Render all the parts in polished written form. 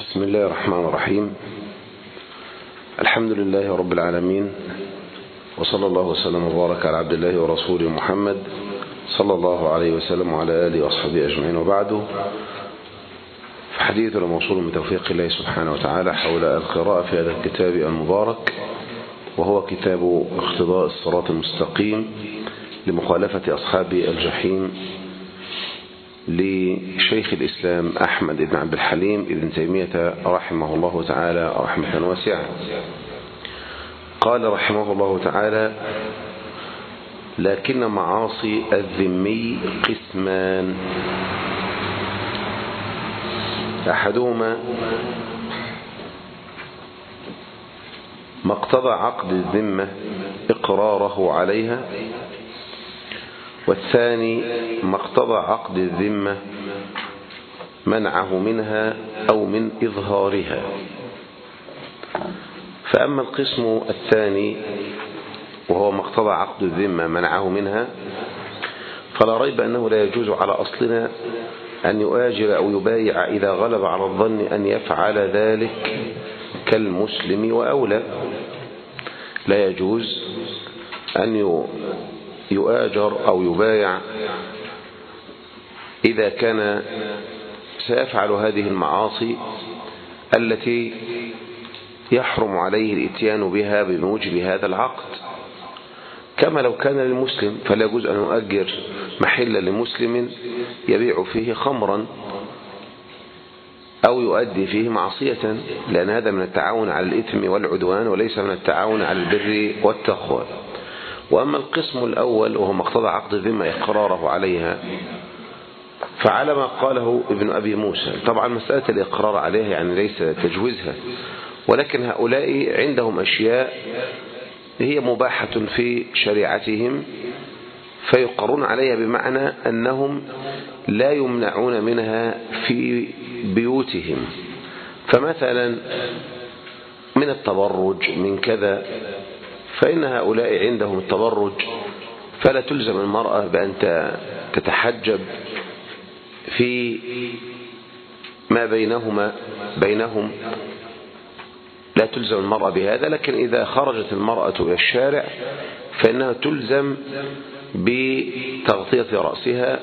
بسم الله الرحمن الرحيم. الحمد لله رب العالمين، وصلى الله وسلم وبارك على عبد الله ورسوله محمد صلى الله عليه وسلم وعلى آله وصحبه أجمعين، وبعد. فحديثنا موصول من توفيق الله سبحانه وتعالى حول القراءة في هذا الكتاب المبارك، وهو كتاب اقتضاء الصراط المستقيم لمخالفة أصحاب الجحيم لشيخ الإسلام أحمد بن عبد الحليم ابن تيمية رحمه الله تعالى رحمة واسعة. قال رحمه الله تعالى: لكن معاصي الذمي قسمان، أحدهما ما اقتضى عقد الذمة إقراره عليها، والثاني ما اقتضى عقد الذمة منعه منها أو من إظهارها. فأما القسم الثاني وهو ما اقتضى عقد الذمة منعه منها، فلا ريب أنه لا يجوز على أصلنا أن يؤاجر أو يبايع إذا غلب على الظن أن يفعل ذلك كالمسلم وأولى. لا يجوز أن يؤاجر أو يبايع إذا كان سيفعل هذه المعاصي التي يحرم عليه الاتيان بها بموجب هذا العقد، كما لو كان للمسلم، فلا يجوز أن يؤجر محلا لمسلم يبيع فيه خمرا أو يؤدي فيه معصية، لأن هذا من التعاون على الإثم والعدوان وليس من التعاون على البر والتقوى. وأما القسم الأول وهو ما اقتضى عقد الذمة إقراره عليها، فعلى ما قاله ابن أبي موسى. طبعا مسألة الإقرار عليها يعني ليس تجويزها، ولكن هؤلاء عندهم أشياء هي مباحة في شريعتهم فيقرون عليها، بمعنى أنهم لا يمنعون منها في بيوتهم. فمثلا من التبرج من كذا، فإن هؤلاء عندهم التبرج فلا تلزم المرأة بأن تتحجب في ما بينهم، لا تلزم المرأة بهذا. لكن إذا خرجت المرأة إلى الشارع فإنها تلزم بتغطية رأسها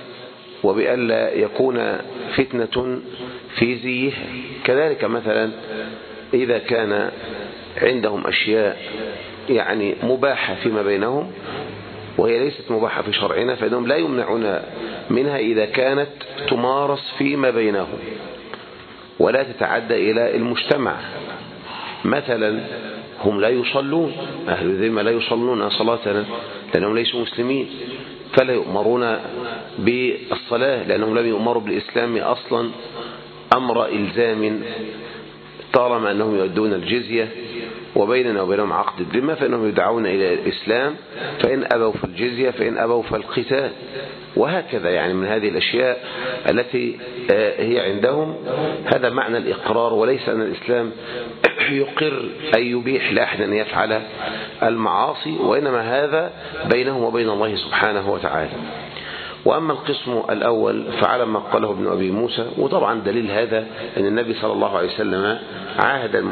وبألا يكون فتنة في زيها. كذلك مثلا إذا كان عندهم أشياء يعني مباحة فيما بينهم وهي ليست مباحة في شرعنا، فإنهم لا يمنعون منها إذا كانت تمارس فيما بينهم ولا تتعدى إلى المجتمع. مثلا هم لا يصلون، أهل الذمة لا يصلون صلاتنا لأنهم ليسوا مسلمين، فلا يؤمرون بالصلاة لأنهم لم يؤمروا بالإسلام أصلا أمر إلزام طالما أنهم يؤدون الجزية، وبيننا وبينهم عقد الذمة فإنهم يدعون إلى الإسلام، فإن أبوا في الجزية فإن أبوا في القتال، وهكذا. يعني من هذه الأشياء التي هي عندهم هذا معنى الإقرار، وليس أن الإسلام يقر أن يبيح لأحد أن يفعل المعاصي، وإنما هذا بينهم وبين الله سبحانه وتعالى. وأما القسم الأول فعلى ما قاله ابن أبي موسى، وطبعا دليل هذا أن النبي صلى الله عليه وسلم عاهد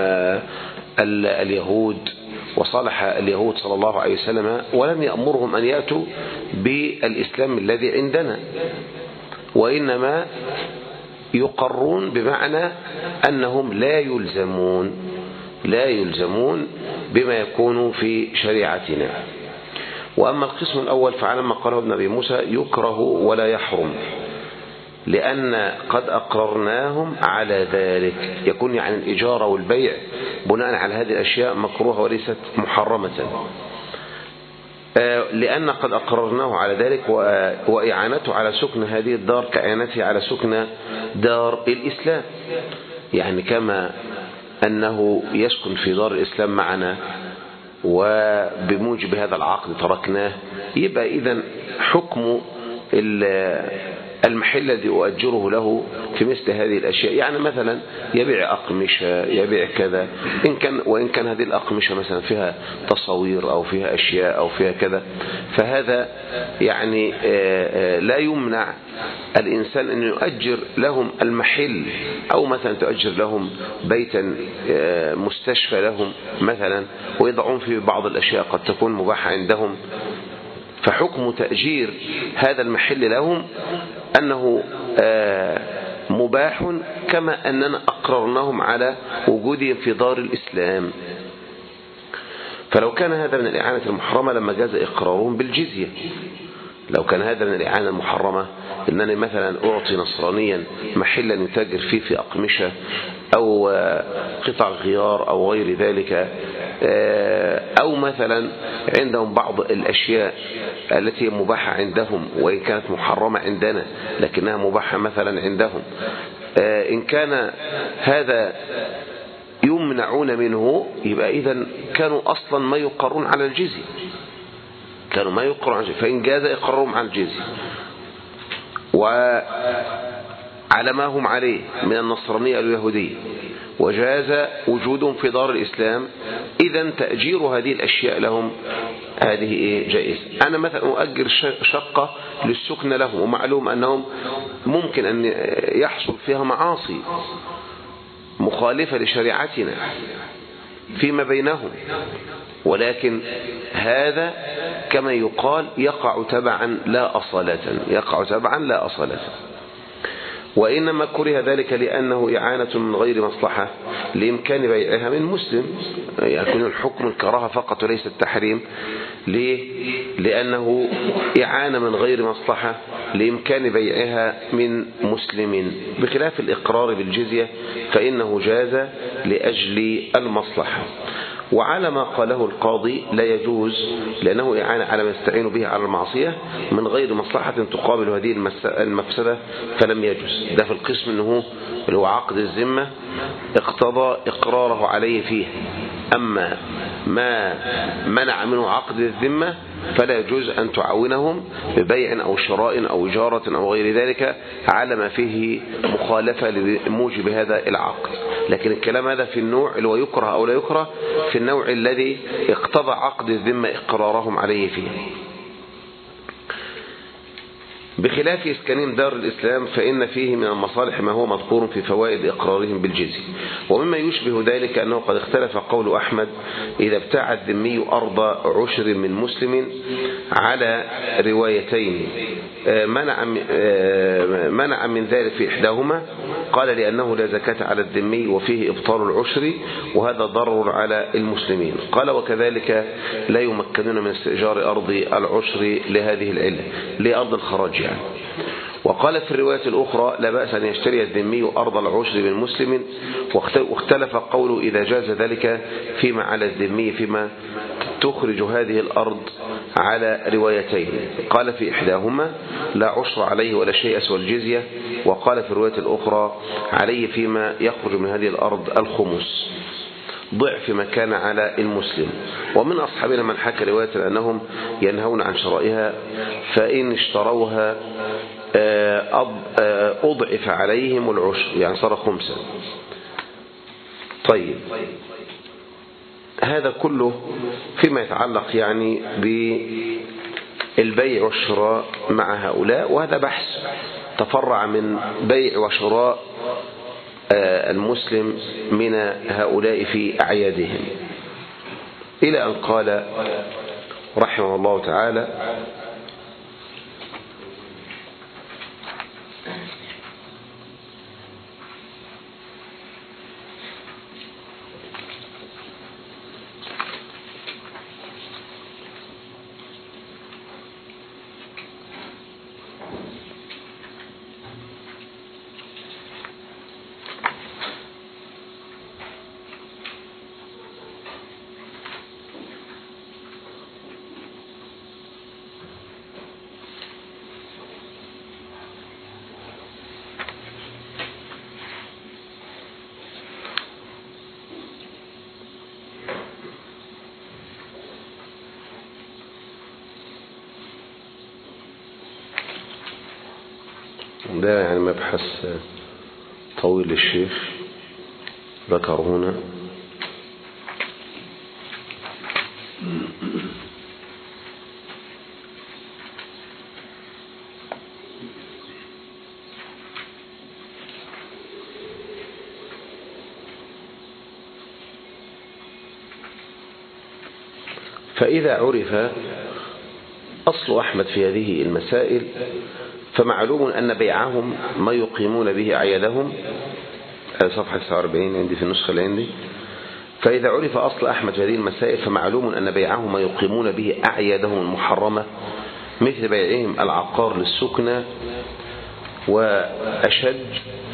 اليهود وصالح اليهود صلى الله عليه وسلم ولم يأمرهم أن يأتوا بالإسلام الذي عندنا، وإنما يقرون بمعنى أنهم لا يلزمون بما يكون في شريعتنا. وأما القسم الأول فعلى ما قاله ابن أبي موسى يكره ولا يحرم، لأن قد أقررناهم على ذلك، يكون يعني الإجارة والبيع بناء على هذه الأشياء مكروهة وليست محرمة، لأن قد أقررناه على ذلك، وإعانته على سكن هذه الدار كإعانته على سكن دار الإسلام. يعني كما أنه يسكن في دار الإسلام معنا وبموجب هذا العقد تركناه، يبقى إذن حكم المحل الذي أؤجره له في مثل هذه الأشياء. يعني مثلا يبيع أقمشة، يبيع كذا، وإن كان هذه الأقمشة مثلا فيها تصوير أو فيها أشياء أو فيها كذا، فهذا يعني لا يمنع الإنسان أن يؤجر لهم المحل، أو مثلا تؤجر لهم بيتا، مستشفى لهم مثلا، ويضعون فيه بعض الأشياء قد تكون مباحة عندهم. فحكم تأجير هذا المحل لهم أنه مباح، كما أننا أقررناهم على وجودهم في دار الإسلام. فلو كان هذا من الإعانة المحرمة لما جاز إقرارهم بالجزية. لو كان هذا من الإعانة المحرمة، إنني مثلا أعطي نصرانيا محلا يتاجر فيه في أقمشة أو قطع غيار أو غير ذلك، أو مثلا عندهم بعض الأشياء التي مباحة عندهم وإن كانت محرمة عندنا لكنها مباحة مثلا عندهم، إن كان هذا يمنعون منه، يبقى إذن كانوا أصلا ما يقرون على الجزية، كانوا ما يقرون على الجزية، فإن جاز إقرارهم على الجزية وعلى ما هم عليه من النصرانية اليهودية، وجاز وجودهم في دار الإسلام، إذن تأجير هذه الأشياء لهم هذه جائز. أنا مثلا أؤجر شقة للسكن لهم، ومعلوم أنهم ممكن أن يحصل فيها معاصي مخالفة لشريعتنا فيما بينهم، ولكن هذا كما يقال يقع تبعا لا أصالة، يقع تبعا لا أصالة. وإنما كره ذلك لأنه إعانة من غير مصلحة لإمكان بيعها من مسلم، يكون الحكم الكراهة فقط وليس التحريم. ليه؟ لأنه إعانة من غير مصلحة لإمكان بيعها من مسلم، بخلاف الإقرار بالجزية فإنه جاز لأجل المصلحة. وعلى ما قاله القاضي لا يجوز، لأنه إعانة على ما يستعين به على المعصية من غير مصلحة تقابل هذه المفسدة، فلم يجوز. ده في القسم أنه هو عقد الذمة اقتضى إقراره عليه فيه. أما ما منع منه عقد الذمة فلا يجوز أن تعاونهم ببيع أو شراء أو إجارة أو غير ذلك على ما فيه مخالفة لموجب هذا العقد. لكن الكلام هذا في النوع اللي هو يكره أو لا يكره، في النوع الذي اقتضى عقد الذمة إقرارهم عليه فيه. بخلاف إسكانهم دار الإسلام فإن فيه من المصالح ما هو مذكور في فوائد إقرارهم بالجزية. ومما يشبه ذلك أنه قد اختلف قول أحمد إذا ابتاع الذمي أرض عشر من مسلم على روايتين، منع من ذلك في إحداهما، قال لأنه لا زكاة على الذمي وفيه إبطال العشر وهذا ضرر على المسلمين. قال وكذلك لا يمكنون من استئجار أرض العشر لهذه العلة، لأرض الخراج يعني. وقال في الرواية الأخرى لا بأس أن يشتري الذمي أرض العشر من مسلم، واختلف قوله إذا جاز ذلك فيما على الذمي فيما تخرج هذه الأرض على روايتين، قال في إحداهما لا عشر عليه ولا شيء سوى الجزية، وقال في الرواية الأخرى عليه فيما يخرج من هذه الأرض الخمس ضعف ما كان على المسلم. ومن أصحابنا من حكى رواية أنهم ينهون عن شرائها فإن اشتروها أضعف عليهم العشر، يعني صار خمسا. طيب هذا كله فيما يتعلق يعني بالبيع والشراء مع هؤلاء، وهذا بحث تفرع من بيع وشراء المسلم من هؤلاء في أعيادهم، إلى أن قال رحمه الله تعالى: ده يعني مبحث طويل الشيخ ذكر هنا. فإذا عرف أصل أحمد في هذه المسائل فمعلوم أن بيعهم ما يقيمون به أعيادهم. صفحة 49 عندي في النسخة اللي عندي. فإذا عرف أصل أحمد في هذه المسائل فمعلوم أن بيعهم ما يقيمون به أعيادهم المحرمة مثل بيعهم العقار للسكنى وأشد،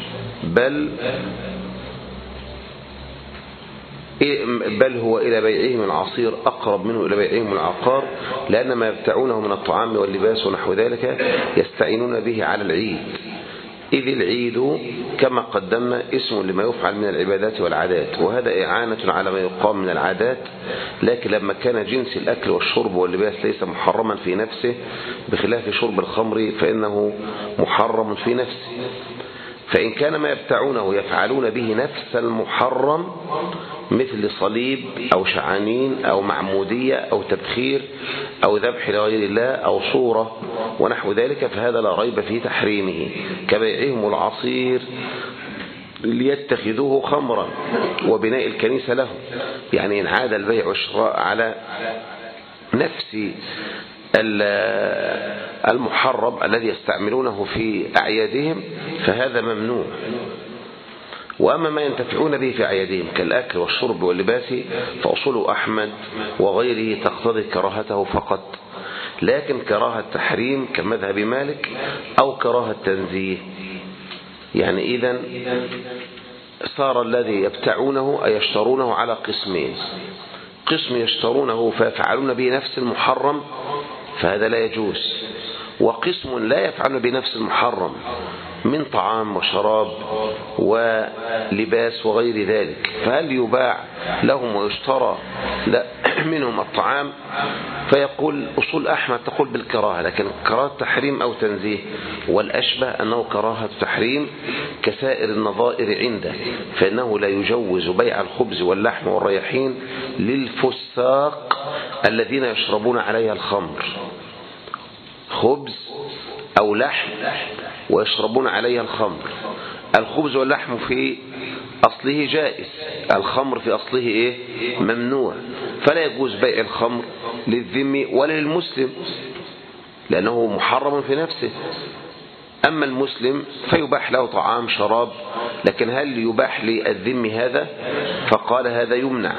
بل هو إلى بيعهم العصير أقرب منه إلى بيعهم العقار، لأن ما يبتعونه من الطعام واللباس ونحو ذلك يستعينون به على العيد، إذ العيد كما قدمنا اسم لما يفعل من العبادات والعادات، وهذا إعانة على ما يقام من العادات. لكن لما كان جنس الأكل والشرب واللباس ليس محرما في نفسه بخلاف شرب الخمر فإنه محرم في نفسه، فإن كان ما يبتعونه يفعلون به نفس المحرم مثل صليب أو شعانين أو معمودية أو تبخير أو ذبح لغير الله أو صورة ونحو ذلك فهذا لا ريب في تحريمه، كبيعهم العصير ليتخذوه خمرا وبناء الكنيسة له. يعني إن عاد البيع والشراء على نفس المحرم الذي يستعملونه في أعيادهم فهذا ممنوع. وأما ما ينتفعون به في أعيادهم كالأكل والشرب واللباس فأصول أحمد وغيره تقتضي كراهته فقط، لكن كراهة تحريم كمذهب مالك أو كراهة تنزيه. يعني إذن صار الذي يبتعونه أي يشترونه على قسمين: قسم يشترونه فيفعلون به نفس المحرم فهذا لا يجوز، وقسم لا يفعل بنفس المحرم من طعام وشراب ولباس وغير ذلك، فهل يباع لهم ويشترى لا منهم الطعام؟ فيقول أصول أحمد تقول بالكراهة، لكن كراهة تحريم أو تنزيه، والأشبه أنه كراهة تحريم كسائر النظائر عنده، فإنه لا يجوز بيع الخبز واللحم والريحين للفساق الذين يشربون عليها الخمر. خبز أو لحم ويشربون عليها الخمر، الخبز واللحم في أصله جائز، الخمر في أصله ممنوع، فلا يجوز بيع الخمر للذمي ولا للمسلم لأنه محرم في نفسه. أما المسلم فيباح له طعام شراب، لكن هل يباح للذمي هذا؟ فقال هذا يمنع،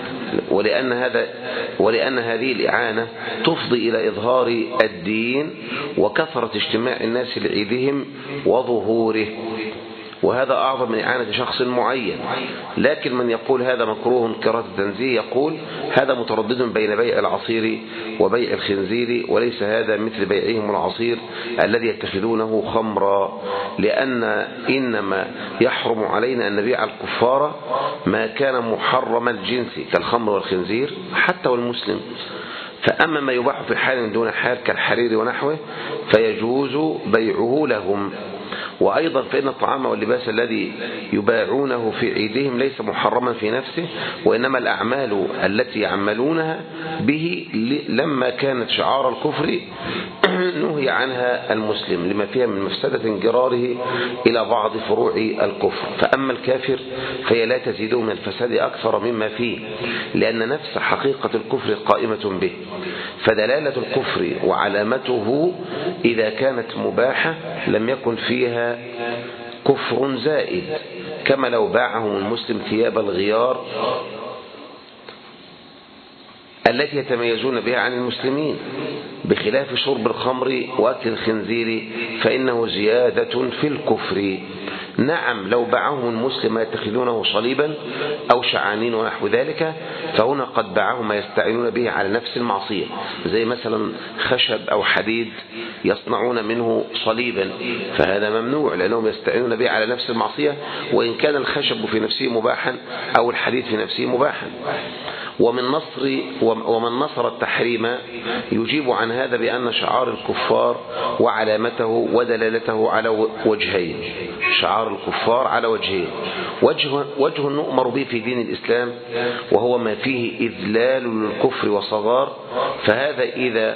ولأن هذه الإعانة تفضي إلى إظهار الدين وكثرة اجتماع الناس لعيدهم وظهوره، وهذا أعظم من إعانة شخص معين. لكن من يقول هذا مكروه كراهة التنزيه يقول هذا متردد بين بيع العصير وبيع الخنزير، وليس هذا مثل بيعهم العصير الذي يتخذونه خمرا، لأن إنما يحرم علينا أن نبيع الكفار ما كان محرم الجنس كالخمر والخنزير حتى والمسلم. فأما ما يباح في حال دون حال كالحرير ونحوه فيجوز بيعه لهم. وأيضا فإن الطعام واللباس الذي يباعونه في عيدهم ليس محرما في نفسه، وإنما الأعمال التي يعملونها به لما كانت شعار الكفر نهي عنها المسلم لما فيها من مفسدة انجراره إلى بعض فروع الكفر. فأما الكافر فهي لا تزيده من الفساد أكثر مما فيه، لأن نفس حقيقة الكفر قائمة به، فدلالة الكفر وعلامته إذا كانت مباحة لم يكن فيها كفر زائد، كما لو باعهم المسلم ثياب الغيار التي يتميزون بها عن المسلمين، بخلاف شرب الخمر وأكل الخنزير فإنه زيادة في الكفر. نعم لو باعهم المسلم ما يتخذونه صليبا أو شعانين ونحو ذلك، فهنا قد باعهم ما يستعينون به على نفس المعصية، زي مثلا خشب أو حديد يصنعون منه صليبا، فهذا ممنوع لأنهم يستعينون به على نفس المعصية، وإن كان الخشب في نفسه مباحا أو الحديد في نفسه مباحا. ومن نصر التحريم يجيب عن هذا بأن شعار الكفار وعلامته ودلالته على وجهين. شعار الكفار على وجهين: وجه نؤمر به في دين الإسلام وهو ما فيه إذلال للكفر وصغار، فهذا إذا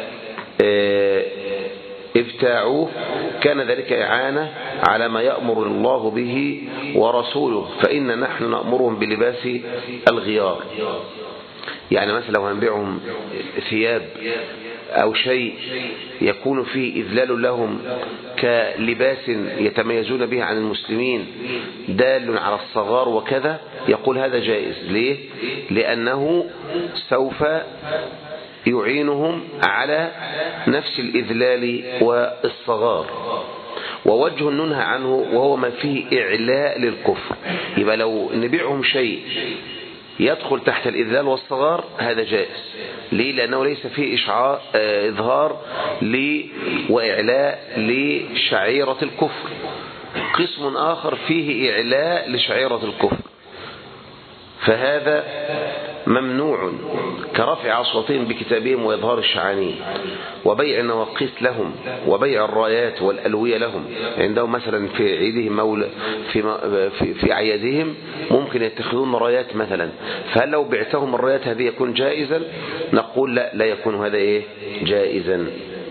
ابتاعوه كان ذلك إعانة على ما يأمر الله به ورسوله، فإن نحن نأمرهم بلباس الغيار. يعني مثلا لو هنبيعهم ثياب أو شيء يكون فيه إذلال لهم كلباس يتميزون به عن المسلمين دال على الصغار وكذا، يقول هذا جائز. ليه؟ لأنه سوف يعينهم على نفس الإذلال والصغار. ووجه ننهى عنه وهو ما فيه إعلاء للكفر، يبقى لو نبيعهم شيء يدخل تحت الإذلال والصغار هذا جائز. ليه؟ لأنه ليس فيه إظهار وإعلاء لشعيرة الكفر. قسم آخر فيه إعلاء لشعيرة الكفر، فهذا ممنوع، كرفع أصواتهم بكتابهم وإظهار الشعانين وبيع النواقيس لهم وبيع الرايات والألوية لهم. عندهم مثلا في عيدهم في أعيادهم ممكن يتخذون رايات مثلا، فهل لو بعتهم الرايات هذه يكون جائزا؟ نقول لا يكون هذا جائزا.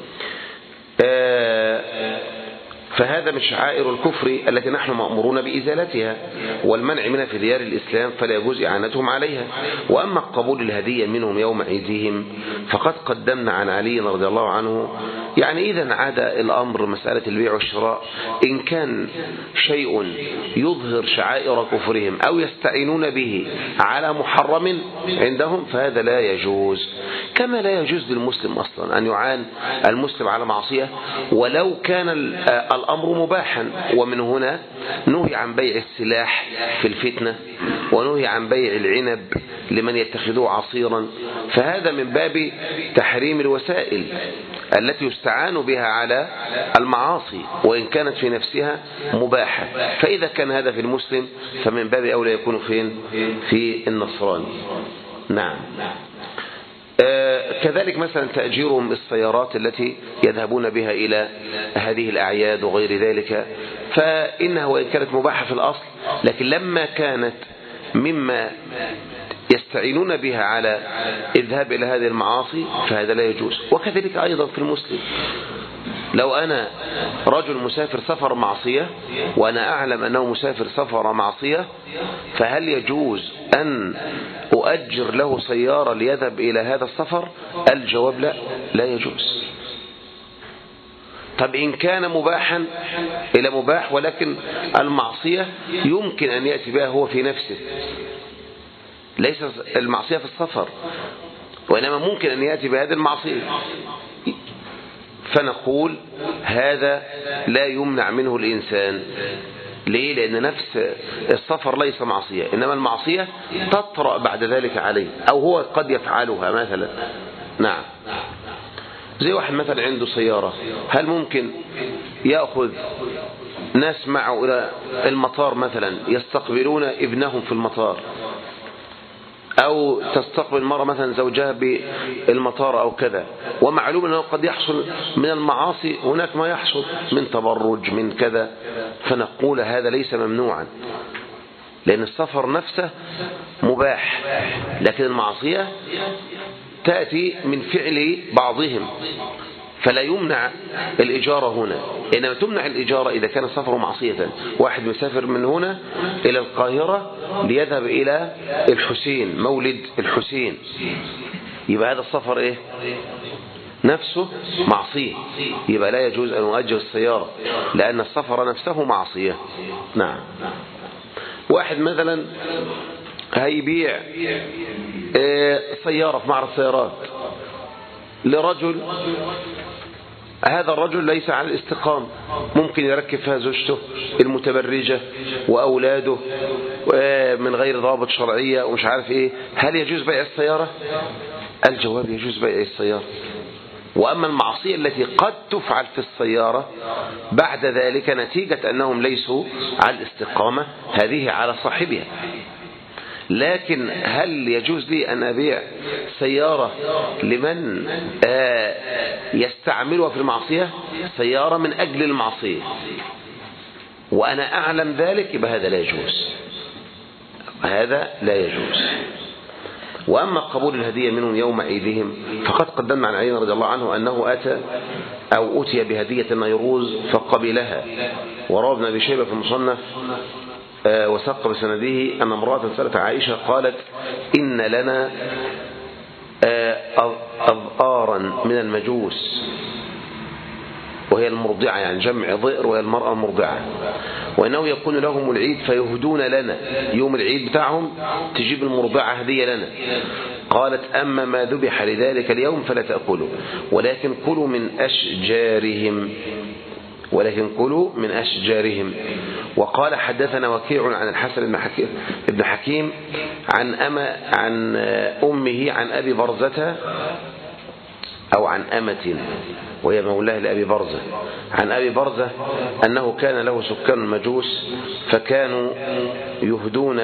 فهذا من شعائر الكفر التي نحن مأمورون بإزالتها والمنع منها في ديار الإسلام، فلا يجوز إعانتهم عليها. وأما قبول الهدية منهم يوم عيدهم فقد قدمنا عن علي رضي الله عنه، يعني إذا عاد الأمر مسألة البيع والشراء إن كان شيء يظهر شعائر كفرهم أو يستعينون به على محرم عندهم فهذا لا يجوز، كما لا يجوز للمسلم أصلا أن يعان المسلم على معصية ولو كان الأمر مباحا. ومن هنا نهي عن بيع السلاح في الفتنة، ونهي عن بيع العنب لمن يتخذوه عصيرا، فهذا من باب تحريم الوسائل التي يستعان بها على المعاصي وإن كانت في نفسها مباحة. فإذا كان هذا في المسلم فمن باب أولى يكون في النصراني. نعم. كذلك مثلا تأجيرهم السيارات التي يذهبون بها إلى هذه الأعياد وغير ذلك، فإنها وإن كانت مباحة في الأصل لكن لما كانت مما يستعينون بها على الذهاب إلى هذه المعاصي فهذا لا يجوز. وكذلك أيضا في المسلم، لو أنا رجل مسافر سفر معصية وأنا أعلم أنه مسافر سفر معصية، فهل يجوز أن أؤجر له سيارة ليذهب إلى هذا السفر؟ الجواب لا يجوز. طب إن كان مباحا إلى مباح ولكن المعصية يمكن أن يأتي بها هو في نفسه، ليس المعصية في السفر وإنما ممكن أن يأتي بهذه المعصية، فنقول هذا لا يمنع منه الإنسان. ليه؟ لأن نفس السفر ليس معصية، إنما المعصية تطرأ بعد ذلك عليه أو هو قد يفعلها مثلا. نعم. زي واحد مثلا عنده سيارة، هل ممكن يأخذ ناس معه إلى المطار مثلا يستقبلون ابنهم في المطار، أو تستقبل مرة مثلا زوجها بالمطار أو كذا، ومعلوم أنه قد يحصل من المعاصي هناك ما يحصل من تبرج من كذا، فنقول هذا ليس ممنوعا لأن السفر نفسه مباح، لكن المعصية تأتي من فعل بعضهم فلا يمنع الإجارة هنا، إنما تمنع الإجارة إذا كان السفر معصية. واحد مسافر من هنا إلى القاهرة ليذهب إلى الحسين، مولد الحسين، يبقى هذا السفر نفسه معصية، يبقى لا يجوز أن نؤجر السيارة لأن السفر نفسه معصية. نعم. واحد مثلا هيبيع سيارة في معرض سيارات لرجل هذا الرجل ليس على الاستقامة، ممكن يركب فيها زوجته المتبرجة وأولاده من غير ضابط شرعية ومش عارف إيه. هل يجوز بيع السيارة؟ الجواب يجوز بيع السيارة. وأما المعصية التي قد تفعل في السيارة بعد ذلك نتيجة أنهم ليسوا على الاستقامة، هذه على صاحبها. لكن هل يجوز لي أن أبيع سيارة لمن يستعملها في المعصية؟ سيارة من أجل المعصية وأنا أعلم ذلك، يبقى هذا لا يجوز، هذا لا يجوز. وأما قبول الهدية منهم يوم عيدهم فقد قدمنا عن علي رضي الله عنه أنه أتي بهدية نيروز فقبلها. وروى ابن أبي شيبة في المصنف وسق بسنده أن امرأة سألت عائشة قالت إن لنا أظآرا من المجوس، وهي المرضعة، يعني جمع ضئر وهي المرأة المرضعة، وإنه يكون لهم العيد فيهدون لنا يوم العيد بتاعهم تجيب المرضعة هدية لنا. قالت أما ما ذبح لذلك اليوم فلا تأكلوا ولكن كلوا من أشجارهم. وقال حدثنا وكيع عن الحسن بن حكيم عن أمه عن أبي برزة أو عن أمة وهي مولاه لأبي برزة، عن أبي برزة أنه كان له سكان المجوس فكانوا يهدون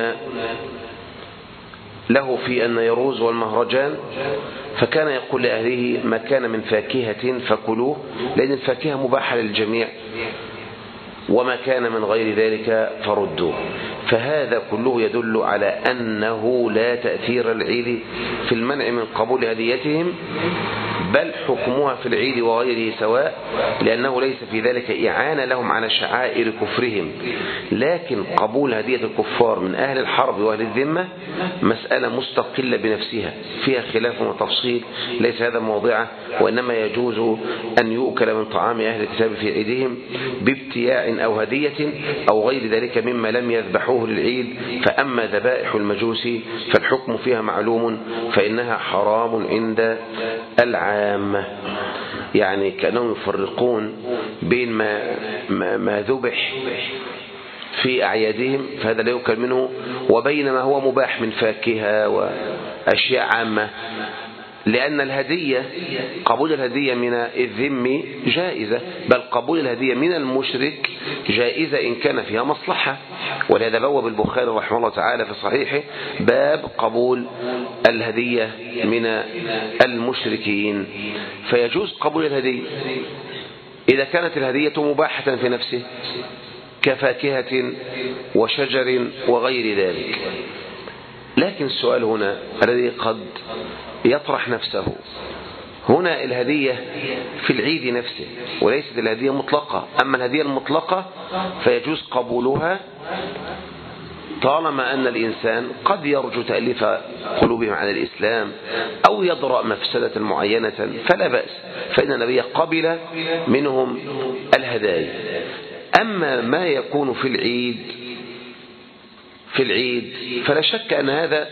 له في النيروز والمهرجان، فكان يقول لأهله ما كان من فاكهة فكلوه، لأن الفاكهة مباحة للجميع، وما كان من غير ذلك فردوه. فهذا كله يدل على أنه لا تأثير العيد في المنع من قبول هديتهم، بل حكمها في العيد وغيره سواء، لأنه ليس في ذلك إعانة لهم على شعائر كفرهم. لكن قبول هدية الكفار من أهل الحرب وأهل الذمة مسألة مستقلة بنفسها فيها خلاف وتفصيل، ليس هذا موضعه، وإنما يجوز أن يؤكل من طعام أهل الكتاب في عيدهم بابتياع أو هدية أو غير ذلك مما لم يذبحوه للعيد. فأما ذبائح المجوس فالحكم فيها معلوم، فإنها حرام عند العامة. يعني كانوا يفرقون بين ما ذبح في أعيادهم فهذا لا يؤكل منه، وبين ما هو مباح من فاكهة وأشياء عامة، لأن الهدية قبول الهدية من الذم جائزة، بل قبول الهدية من المشرك جائزة إن كان فيها مصلحة. ولهذا بوب البخاري رحمه الله تعالى في صحيحه باب قبول الهدية من المشركين. فيجوز قبول الهدية إذا كانت الهدية مباحة في نفسه كفاكهة وشجر وغير ذلك. لكن السؤال هنا الذي قد يطرح نفسه، هنا الهدية في العيد نفسه وليست الهدية مطلقة. أما الهدية المطلقة فيجوز قبولها طالما أن الإنسان قد يرجو تأليف قلوبهم على الإسلام أو يضرأ مفسدة معينة فلا بأس، فإن النبي قبل منهم الهدايا. أما ما يكون في العيد فلا شك أن هذا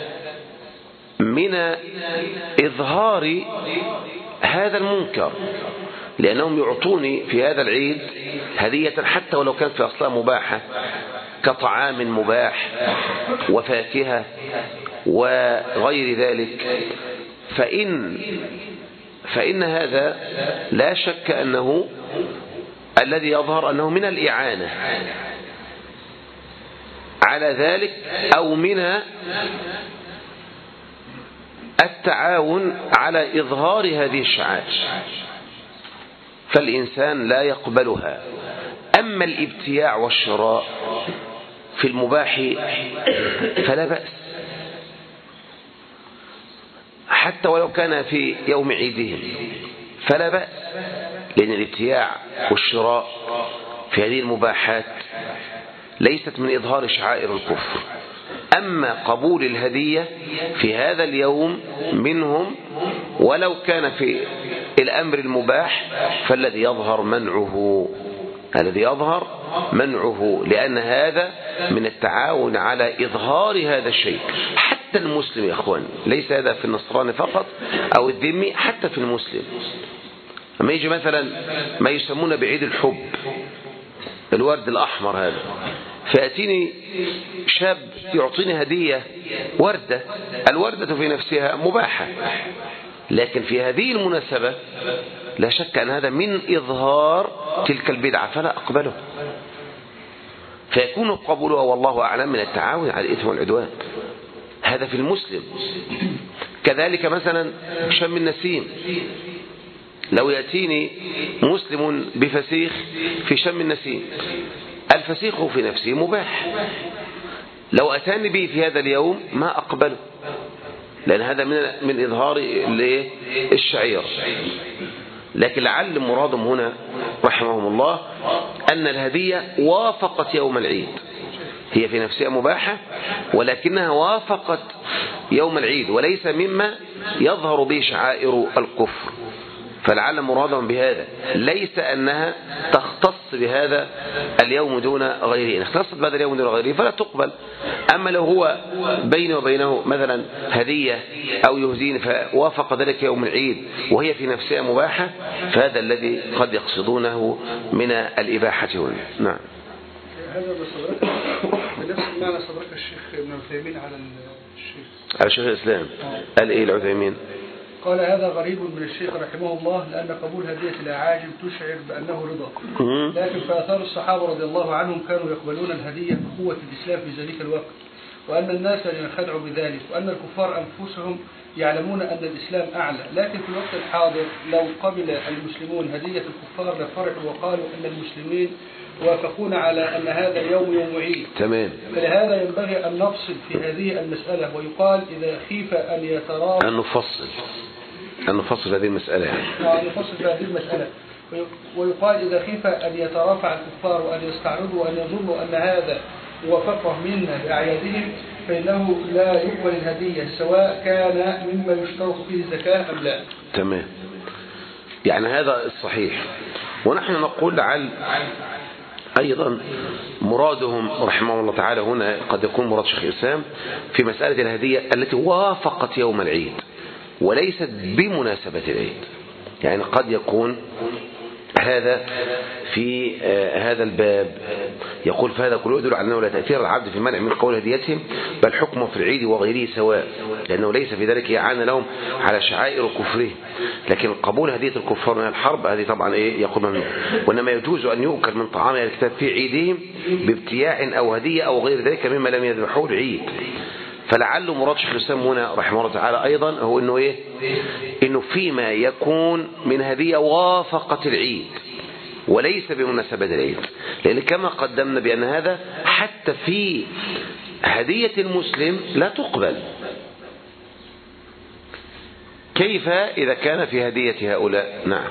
من إظهار هذا المنكر، لأنهم يعطوني في هذا العيد هدية حتى ولو كانت في أصلها مباحة كطعام مباح وفاكهة وغير ذلك، فإن هذا لا شك أنه الذي يظهر أنه من الإعانة على ذلك أو من التعاون على إظهار هذه الشعائر، فالإنسان لا يقبلها. أما الابتياع والشراء في المباح فلا بأس حتى ولو كان في يوم عيدهم فلا بأس، لأن الابتياع والشراء في هذه المباحات ليست من إظهار شعائر الكفر. أما قبول الهدية في هذا اليوم منهم ولو كان في الأمر المباح فالذي يظهر منعه، لأن هذا من التعاون على إظهار هذا الشيء. حتى المسلم يا أخوان، ليس هذا في النصراني فقط أو الذمي، حتى في المسلم أما يجي مثلا ما يسمونه بعيد الحب، الورد الأحمر هذا، فيأتيني شاب يعطيني هدية وردة، الوردة في نفسها مباحة، لكن في هذه المناسبة لا شك أن هذا من إظهار تلك البدعة فلا أقبله، فيكون قبولها والله أعلم من التعاون على الإثم والعدوان. هذا في المسلم. كذلك مثلا شم النسيم، لو يأتيني مسلم بفسيخ في شم النسيم، الفسيخ في نفسه مباح، لو أتاني به في هذا اليوم ما أقبله، لأن هذا من إظهار الشعيرة. لكن لعل مرادهم هنا رحمهم الله أن الهدية وافقت يوم العيد، هي في نفسها مباحة ولكنها وافقت يوم العيد وليس مما يظهر به شعائر الكفر، فلعل مرادهم بهذا ليس أنها تختص بهذا اليوم دون غيره، إن اختصت بهذا اليوم دون غيره فلا تقبل. أما لو هو بيني وبينه مثلا هدية أو يهدين فوافق ذلك يوم العيد وهي في نفسها مباحة، فهذا الذي قد يقصدونه من الإباحة هنا. نعم. هذا بنفس المعنى صدرك الشيخ ابن عثيمين على شيخ الإسلام قال إيه العثيمين؟ قال هذا غريب من الشيخ رحمه الله، لأن قبول هدية الأعاجم تشعر بأنه رضا، لكن في آثار الصحابة رضي الله عنهم كانوا يقبلون الهدية بقوة الإسلام في ذلك الوقت، وأن الناس ينخدعوا بذلك، وأن الكفار أنفسهم يعلمون أن الإسلام أعلى، لكن في الوقت الحاضر لو قبل المسلمون هدية الكفار لفرحوا وقالوا أن المسلمين وافقون على أن هذا اليوم يوم عيد. تمام. فلهذا ينبغي أن نفصل في هذه المسألة، ويقال إذا خيف أن يترافع أن نفصل هذه المسألة أن نفصل في هذه المسألة، ويقال إذا خيف أن يترافع الكفار وأن يستعرضوا وأن يظنوا أن هذا موافقة منا بأعيادهم فإنه لا يقبل الهدية سواء كان مما يشترط فيه الزكاة أم لا. تمام. يعني هذا الصحيح، ونحن نقول لعل أيضا مرادهم رحمه الله تعالى هنا قد يكون مراد شيخ الإسلام في مسألة الهدية التي وافقت يوم العيد وليست بمناسبة العيد. يعني قد يكون هذا في هذا الباب يقول فهذا كله يدل على أنه لا تأثير العبد في المنع من قول هديتهم، بل حكمه في العيد وغيره سواء، لأنه ليس في ذلك إعانة لهم على شعائر كفره. لكن قبول هدية الكفار من الحرب هذه طبعا يقول ممنوع، وإنما يجوز أن يؤكل من طعام الكتاب في عيدهم بابتياع أو هدية أو غير ذلك مما لم يذبحوه العيد. فلعل مراد شيخ الإسلام هنا رحمه الله تعالى أيضا هو إنه إنه فيما يكون من هدية وافقت العيد وليس بمناسبة العيد، لأن كما قدمنا بأن هذا حتى في هدية المسلم لا تقبل، كيف إذا كان في هدية هؤلاء؟ نعم.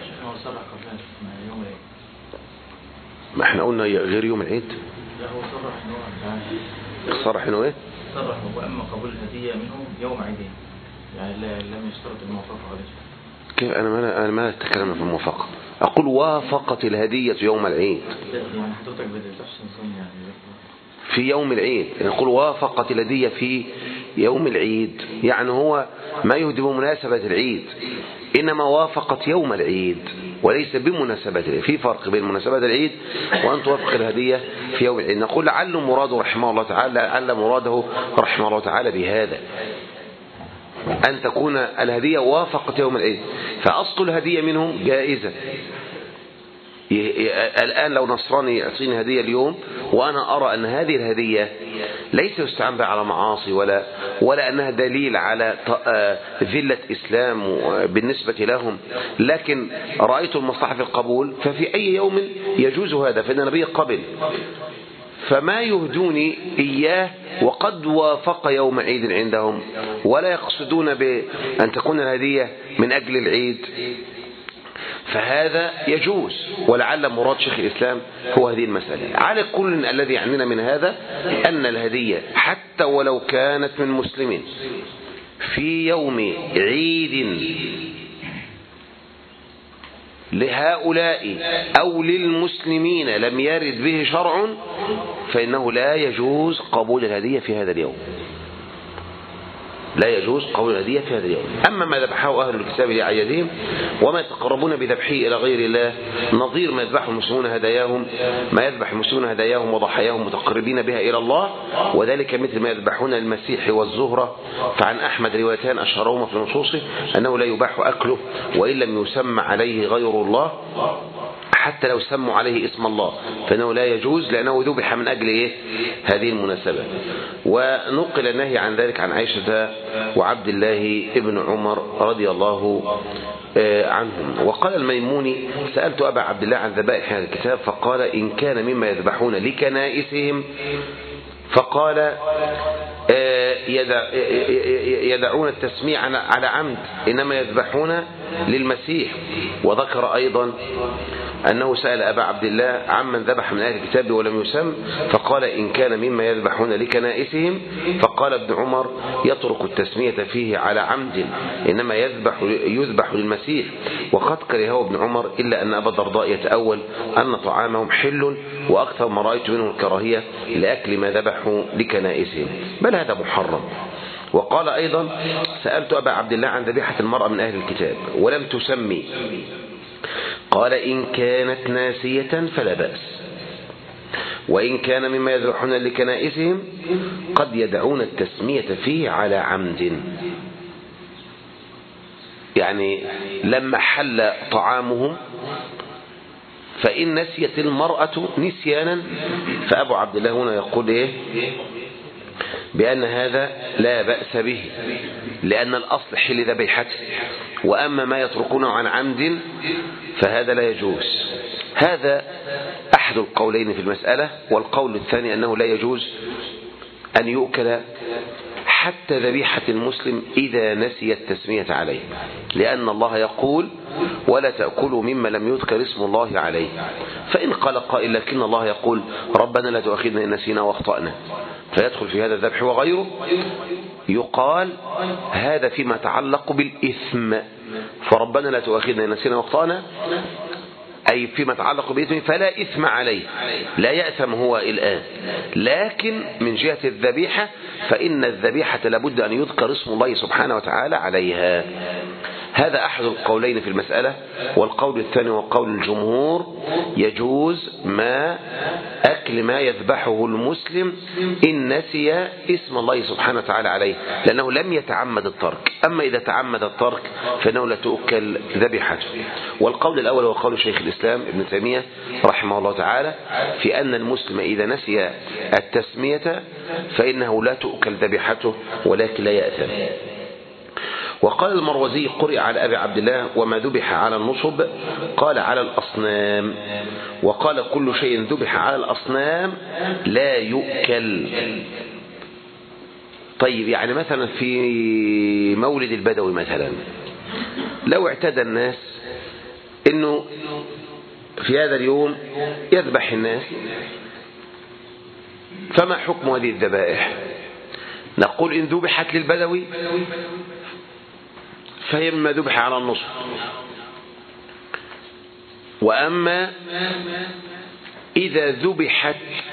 ما احنا قلنا غير يوم العيد. لا هو صرح انه ايه؟ صرح واما قبول الهدية منهم يوم عيدين، يعني لم يشترط الموافقة عليه. كيف أنا ما أتكلم في الموافقة، أقول وافقت الهدية يوم العيد. يعني حضرتك بتحسن يعني في يوم العيد، نقول وافقت الهدية في يوم العيد، يعني هو ما يهدي بمناسبة العيد، إنما وافقت يوم العيد وليس بمناسبة العيد. في فرق بين مناسبة العيد وأن توافق الهدية في يوم العيد. نقول لعل مراده رحمه الله تعالى، لعل مراده رحمه الله تعالى بهذا أن تكون الهدية وافقت يوم العيد، فأصل الهدية منهم جائزة. الآن لو نصراني يعطيني هدية اليوم وأنا أرى أن هذه الهدية ليس يستعان بها على معاصي ولا أنها دليل على ذلة إسلام بالنسبة لهم، لكن رأيت المصلحة في القبول، ففي أي يوم يجوز هذا، فإن النبي قبل، فما يهدوني إياه وقد وافق يوم عيد عندهم ولا يقصدون بأن تكون الهدية من أجل العيد، فهذا يجوز. ولعل مراد شيخ الإسلام هو هذه المسألة. على كل الذي يعنينا من هذا أن الهدية حتى ولو كانت من مسلم في يوم عيد لهؤلاء أو للمسلمين لم يرد به شرع، فإنه لا يجوز قبول الهدية في هذا اليوم. لا يجوز قول الهدية في هذا اليوم. أما ما ذبحه أهل الكتاب لأعيادهم وما يتقربون بذبحه إلى غير الله نظير ما يذبح المسلمون هداياهم، ما يذبح المسلمون هداياهم وضحاياهم متقربين بها إلى الله، وذلك مثل ما يذبحون المسيح والزهرة. فعن أحمد روايتان أشهرهما في نصوصه أنه لا يباح أكله وإن لم يسمى عليه غير الله، حتى لو سموا عليه اسم الله فإنه لا يجوز لأنه ذبح من أجل هذه المناسبة. ونقل النهي عن ذلك عن عائشة وعبد الله ابن عمر رضي الله عنهم. وقال الميموني سألت أبا عبد الله عن ذبائح هذا الكتاب فقال إن كان مما يذبحون لكنائسهم فقال يدعون التسميع على عمد إنما يذبحون للمسيح. وذكر أيضا أنه سأل أبا عبد الله عمن ذبح من أهل الكتاب ولم يسم فقال إن كان مما يذبحون لكنائسهم فقال ابن عمر يترك التسمية فيه على عمد إنما يذبح للمسيح. وقد كرهه ابن عمر إلا أن أبا الدرداء يتأول أن طعامهم حل وأكثر ما رأيت منه الكراهية لأكل ما ذبحوا لكنائسهم بل هذا محرم. وقال أيضا سألت أبا عبد الله عن ذبيحة المرأة من أهل الكتاب ولم تسمي قال إن كانت ناسية فلا بأس وإن كان مما يذبحون لكنائسهم قد يدعون التسمية فيه على عمد. يعني لما حل طعامهم فإن نسيت المرأة نسيانا فأبو عبد الله هنا يقول بأن هذا لا بأس به لأن الأصل حل ذبيحته، وأما ما يتركونه عن عمد فهذا لا يجوز. هذا أحد القولين في المسألة. والقول الثاني أنه لا يجوز أن يؤكل حتى ذبيحة المسلم إذا نسي التسمية عليه، لأن الله يقول ولا تأكلوا مما لم يذكر اسم الله عليه. فإن قال قائل لكن الله يقول ربنا لا تؤاخذنا إن نسينا واخطأنا فيدخل في هذا الذبح وغيره، يقال هذا فيما يتعلق بالإثم، فربنا لا تؤاخذنا إن نسينا واخطأنا أي فيما يتعلق بالإثم فلا إثم عليه، لا يأثم هو الآن. لكن من جهة الذبيحة فإن الذبيحة لابد أن يذكر اسم الله سبحانه وتعالى عليها. هذا أحد القولين في المسألة. والقول الثاني وقول الجمهور يجوز أكل ما يذبحه المسلم إن نسي اسم الله سبحانه وتعالى عليه لأنه لم يتعمد الترك. أما إذا تعمد الترك فإنه لا تؤكل ذبيحته. والقول الأول هو قول شيخ الإسلام ابن تيمية رحمه الله تعالى في أن المسلم إذا نسي التسمية فإنه لا تؤكل ذبيحته ولكن لا يأثم. وقال المروزي قرئ على أبي عبد الله وما ذبح على النصب قال على الأصنام، وقال كل شيء ذبح على الأصنام لا يؤكل. طيب يعني مثلا في مولد البدوي مثلا لو اعتدى الناس انه في هذا اليوم يذبح الناس فما حكم هذه الذبائح؟ نقول إن ذبحت للبدوي فهي مما ذبح على النصب. وأما إذا ذبحت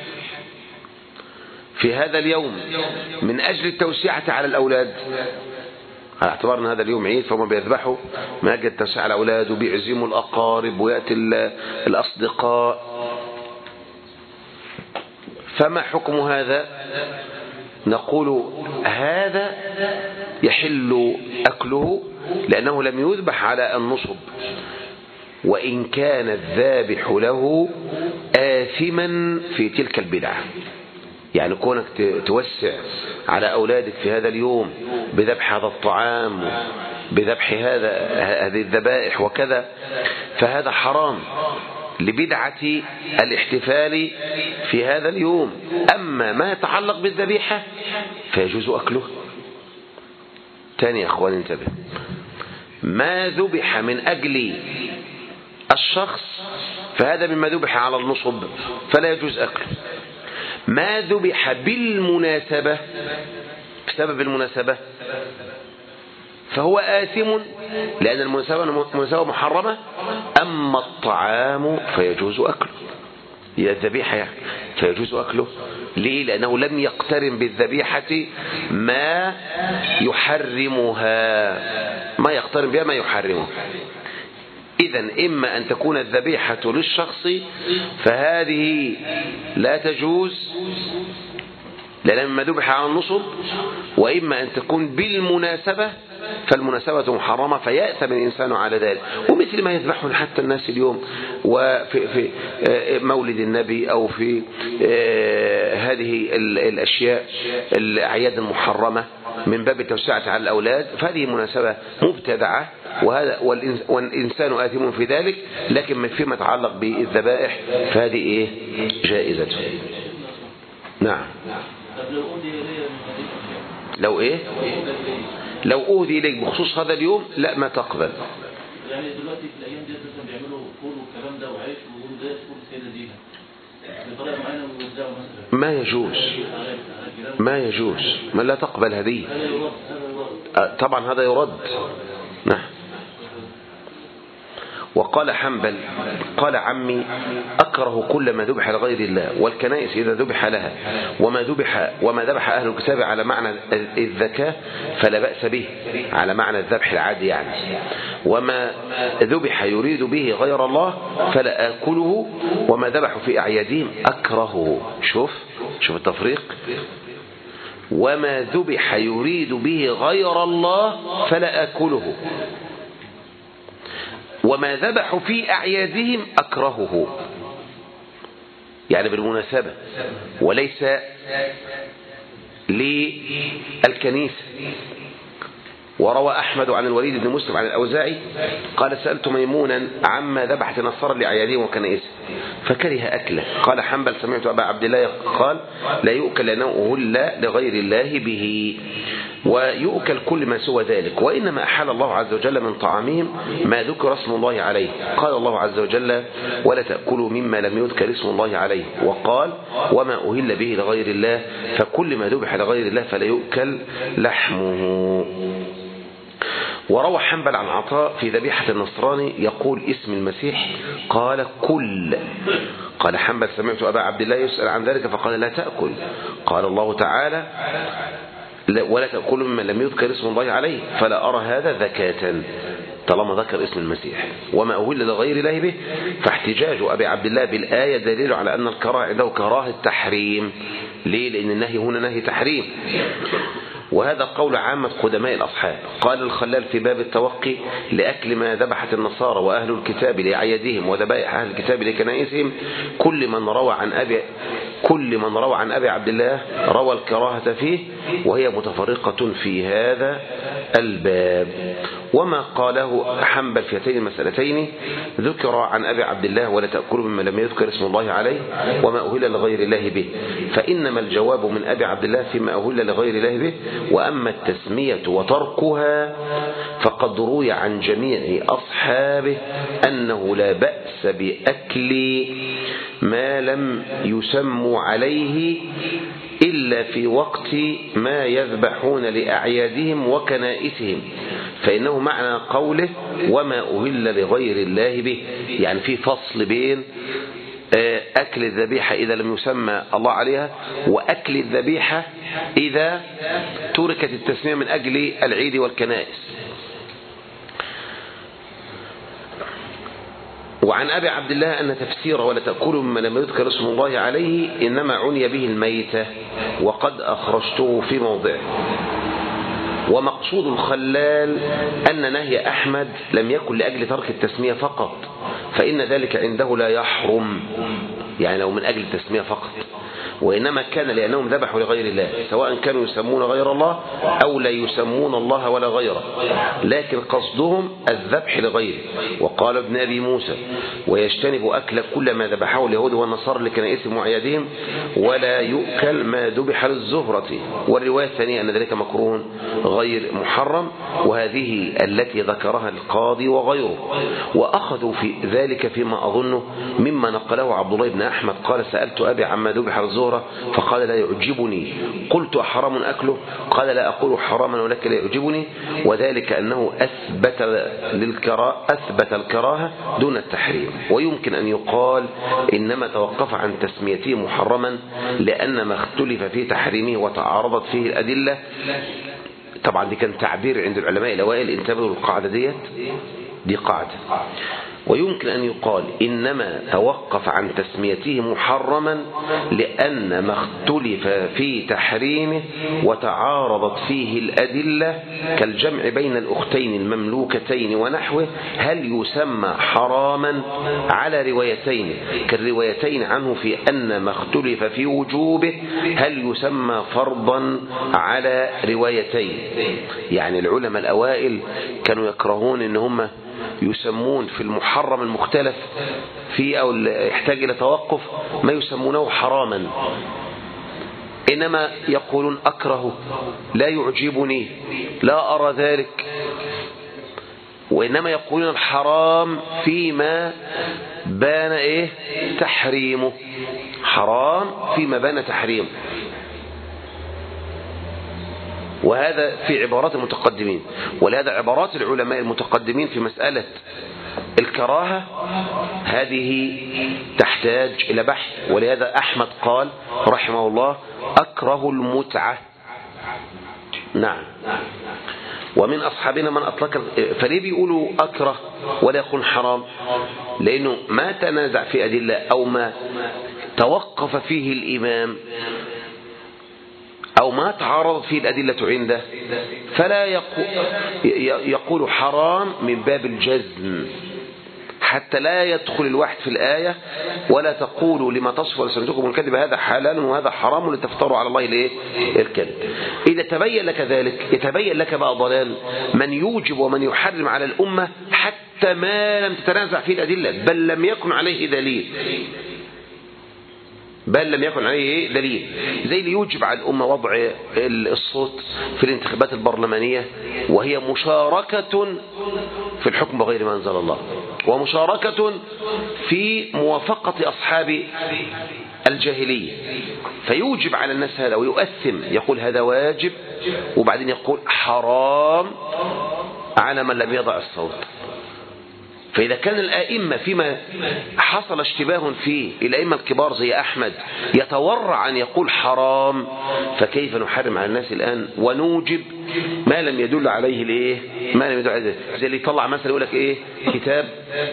في هذا اليوم من أجل التوسعة على الأولاد على اعتبار أن هذا اليوم عيد فهم بيذبحوا من أجل التوسعة على الأولاد وبيعزموا الأقارب ويأتي الأصدقاء، فما حكم هذا؟ نقول هذا يحل أكله لأنه لم يذبح على النصب وإن كان الذابح له آثما في تلك البدعة. يعني كونك توسع على أولادك في هذا اليوم بذبح هذا الطعام بذبح هذه الذبائح وكذا فهذا حرام لبدعة الاحتفال في هذا اليوم. أما ما يتعلق بالذبيحة فيجوز أكله. تاني يا أخوان انتبه، ما ذبح من أجل الشخص فهذا مما ذبح على النصب فلا يجوز أكله. ما ذبح بالمناسبة بسبب المناسبة فهو آثم لأن المناسبة محرمة. أما الطعام فيجوز أكله، الذبيحة يعني فيجوز أكله ليه؟ لأنه لم يقترن بالذبيحة ما يحرمها، ما يقترن بها ما يحرمها. إذن إما أن تكون الذبيحة للشخص فهذه لا تجوز لأن ما ذبح على النصب، وإما أن تكون بالمناسبة فالمناسبة محرمة فيأثم الإنسان على ذلك. ومثل ما يذبحون حتى الناس اليوم وفي مولد النبي أو في هذه الأشياء الأعياد المحرمة من باب التوسعة على الأولاد، فهذه مناسبة مبتدعة والإنسان آثم في ذلك. لكن فيما يتعلق بالذبائح فهذه جائزة. نعم. لو لو أهدي إليك بخصوص هذا اليوم لا ما تقبل. يعني دلوقتي في الأيام دي مثلا بيعملوا فول والكلام ده وعيش ويقولوا ده فول السيدة ديها بطريقة معينة ويوزعوا مثلا. ما يجوز، ما يجوز، ما لا تقبل هدية. طبعا هذا يرد. نعم. وقال حنبل قال عمي أكره كل ما ذبح لغير الله، والكنائس إذا ذبح لها، وما ذبح أهل الكتاب على معنى الذكاة فلا بأس به، على معنى الذبح العادي يعني. وما ذبح يريد به غير الله فلا آكله، وما ذبحوا في أعيادهم أكرهه. شوف التفريق. وما ذبح يريد به غير الله فلا آكله، وما ذبحوا في أعيادهم أكرهه، يعني بالمناسبة وليس للكنيسة. وروى أحمد عن الوليد بن مسلم عن الأوزاعي قال سألت ميمونا عما ذبحت نصارى لأعيادهم وكنائسهم فكره أكله. قال حنبل سمعت أبا عبد الله قال لا يؤكل لأنه أهل لغير الله به، ويؤكل كل ما سوى ذلك، وإنما أحل الله عز وجل من طعامهم ما ذكر اسم الله عليه. قال الله عز وجل ولا تأكلوا مما لم يذكر اسم الله عليه، وقال وما أهل به لغير الله، فكل ما ذبح لغير الله فلا يؤكل لحمه. وروى حنبل عن عطاء في ذبيحة النصراني يقول اسم المسيح قال كل. قال حنبل سمعت أبا عبد الله يسأل عن ذلك فقال لا تأكل. قال الله تعالى ولا تأكلوا مما لم يذكر اسم الله عليه، فلا أرى هذا ذكاة طالما ذكر اسم المسيح. وما أهل لغير الله به، فاحتجاج أبي عبد الله بالآية دليل على أن الكراهة عنده كراهة تحريم. ليه؟ لأن النهي هنا نهي تحريم، وهذا قول عامة قدماء الأصحاب. قال الخلال في باب التوقي لأكل ما ذبحت النصارى وأهل الكتاب لأعيادهم وذبائح أهل الكتاب لكنائسهم كل من روى عن أبي عبد الله روى الكراهة فيه، وهي متفرقة في هذا الباب. وما قاله حنبل في هاتين المسألتين ذكر عن أبي عبد الله ولا تأكلوا مما لم يذكر اسم الله عليه وما أهل لغير الله به، فإنما الجواب من أبي عبد الله فيما أهل لغير الله به. وأما التسمية وتركها فقد روي عن جميع أصحابه أنه لا بأس بأكل ما لم يسموا عليه إلا في وقت ما يذبحون لأعيادهم وكنائسهم، فإنه معنى قوله وما أهل لغير الله به، يعني في فصل بين أكل الذبيحة إذا لم يسمى الله عليها وأكل الذبيحة إذا تركت التسمية من أجل العيد والكنائس. وعن أبي عبد الله أن تفسير ولا تأكلوا مما لم يذكر اسم الله عليه إنما عني به الميتة، وقد أخرجته في موضعه. ومقصود الخلال أن نهي أحمد لم يكن لأجل ترك التسمية فقط، فإن ذلك عنده لا يحرم، يعني لو من أجل التسمية فقط، وإنما كان لأنهم ذبحوا لغير الله، سواء كانوا يسمون غير الله أو لا يسمون الله ولا غيره، لكن قصدهم الذبح لغيره. وقال ابن أبي موسى ويجتنب أكل كل ما ذبحه اليهود والنصارى لكنائسهم وعيادهم ولا يؤكل ما ذبح للزهرة. والرواية الثانية أن ذلك مكروه غير محرم، وهذه التي ذكرها القاضي وغيره. وأخذوا في ذلك فيما أظنه مما نقله عبد الله بن أحمد قال سألت أبي عما ذبح للزهرة الزهرة فقال لا يعجبني. قلت أحرام أكله؟ قال لا أقول حراما ولكن لا يعجبني، وذلك أنه أثبت الكراهة دون التحريم. ويمكن أن يقال إنما توقف عن تسميته محرما لأن ما اختلف في تحريمه وتعارضت فيه الأدلة. طبعا دي كان تعبير عند العلماء الأوائل، انتبهوا للقاعدة دي قاعدة. ويمكن أن يقال إنما توقف عن تسميته محرما لأن ما اختلف في تحريمه وتعارضت فيه الأدلة كالجمع بين الأختين المملوكتين ونحوه، هل يسمى حراما على روايتين كالروايتين عنه في أن ما اختلف في وجوبه هل يسمى فرضا على روايتين. يعني العلماء الأوائل كانوا يكرهون إن هم يسمون في المحرم المختلف فيه أو يحتاج إلى توقف ما يسمونه حراما، إنما يقولون أكره، لا يعجبني، لا أرى ذلك. وإنما يقولون الحرام فيما بان تحريمه، حرام فيما بان تحريمه. وهذا في عبارات المتقدمين، ولهذا عبارات العلماء المتقدمين في مسألة الكراهة هذه تحتاج إلى بحث. ولهذا أحمد قال رحمه الله أكره المتعة. نعم. ومن أصحابنا من أطلق. فليه بيقولوا أكره ولا يقول حرام؟ لأنه ما تنازع في أدلة أو ما توقف فيه الإمام أو ما تعارض فيه الأدلة عنده فلا يقول حرام من باب الجزم، حتى لا يدخل الواحد في الآية ولا تقولوا لما تصف ألسنتكم الكذب هذا حلال وهذا حرام لتفتروا على الله الكذب. إذا تبين لك ذلك يتبين لك بقى ضلال من يوجب ومن يحرم على الأمة حتى ما لم تتنازع فيه الأدلة بل لم يكن عليه دليل، زي اللي يوجب على الأمة وضع الصوت في الانتخابات البرلمانية وهي مشاركة في الحكم بغير ما أنزل الله ومشاركة في موافقة أصحاب الجاهلية، فيوجب على الناس هذا ويؤثم، يقول هذا واجب وبعدين يقول حرام على من لم يضع الصوت. فإذا كان الآئمة فيما حصل اشتباه فيه الآئمة الكبار زي أحمد يتورع أن يقول حرام، فكيف نحرم على الناس الآن ونوجب ما لم يدل عليه ما لم يدل عليه؟ زي اللي يطلع مثلا يقول لك كتاب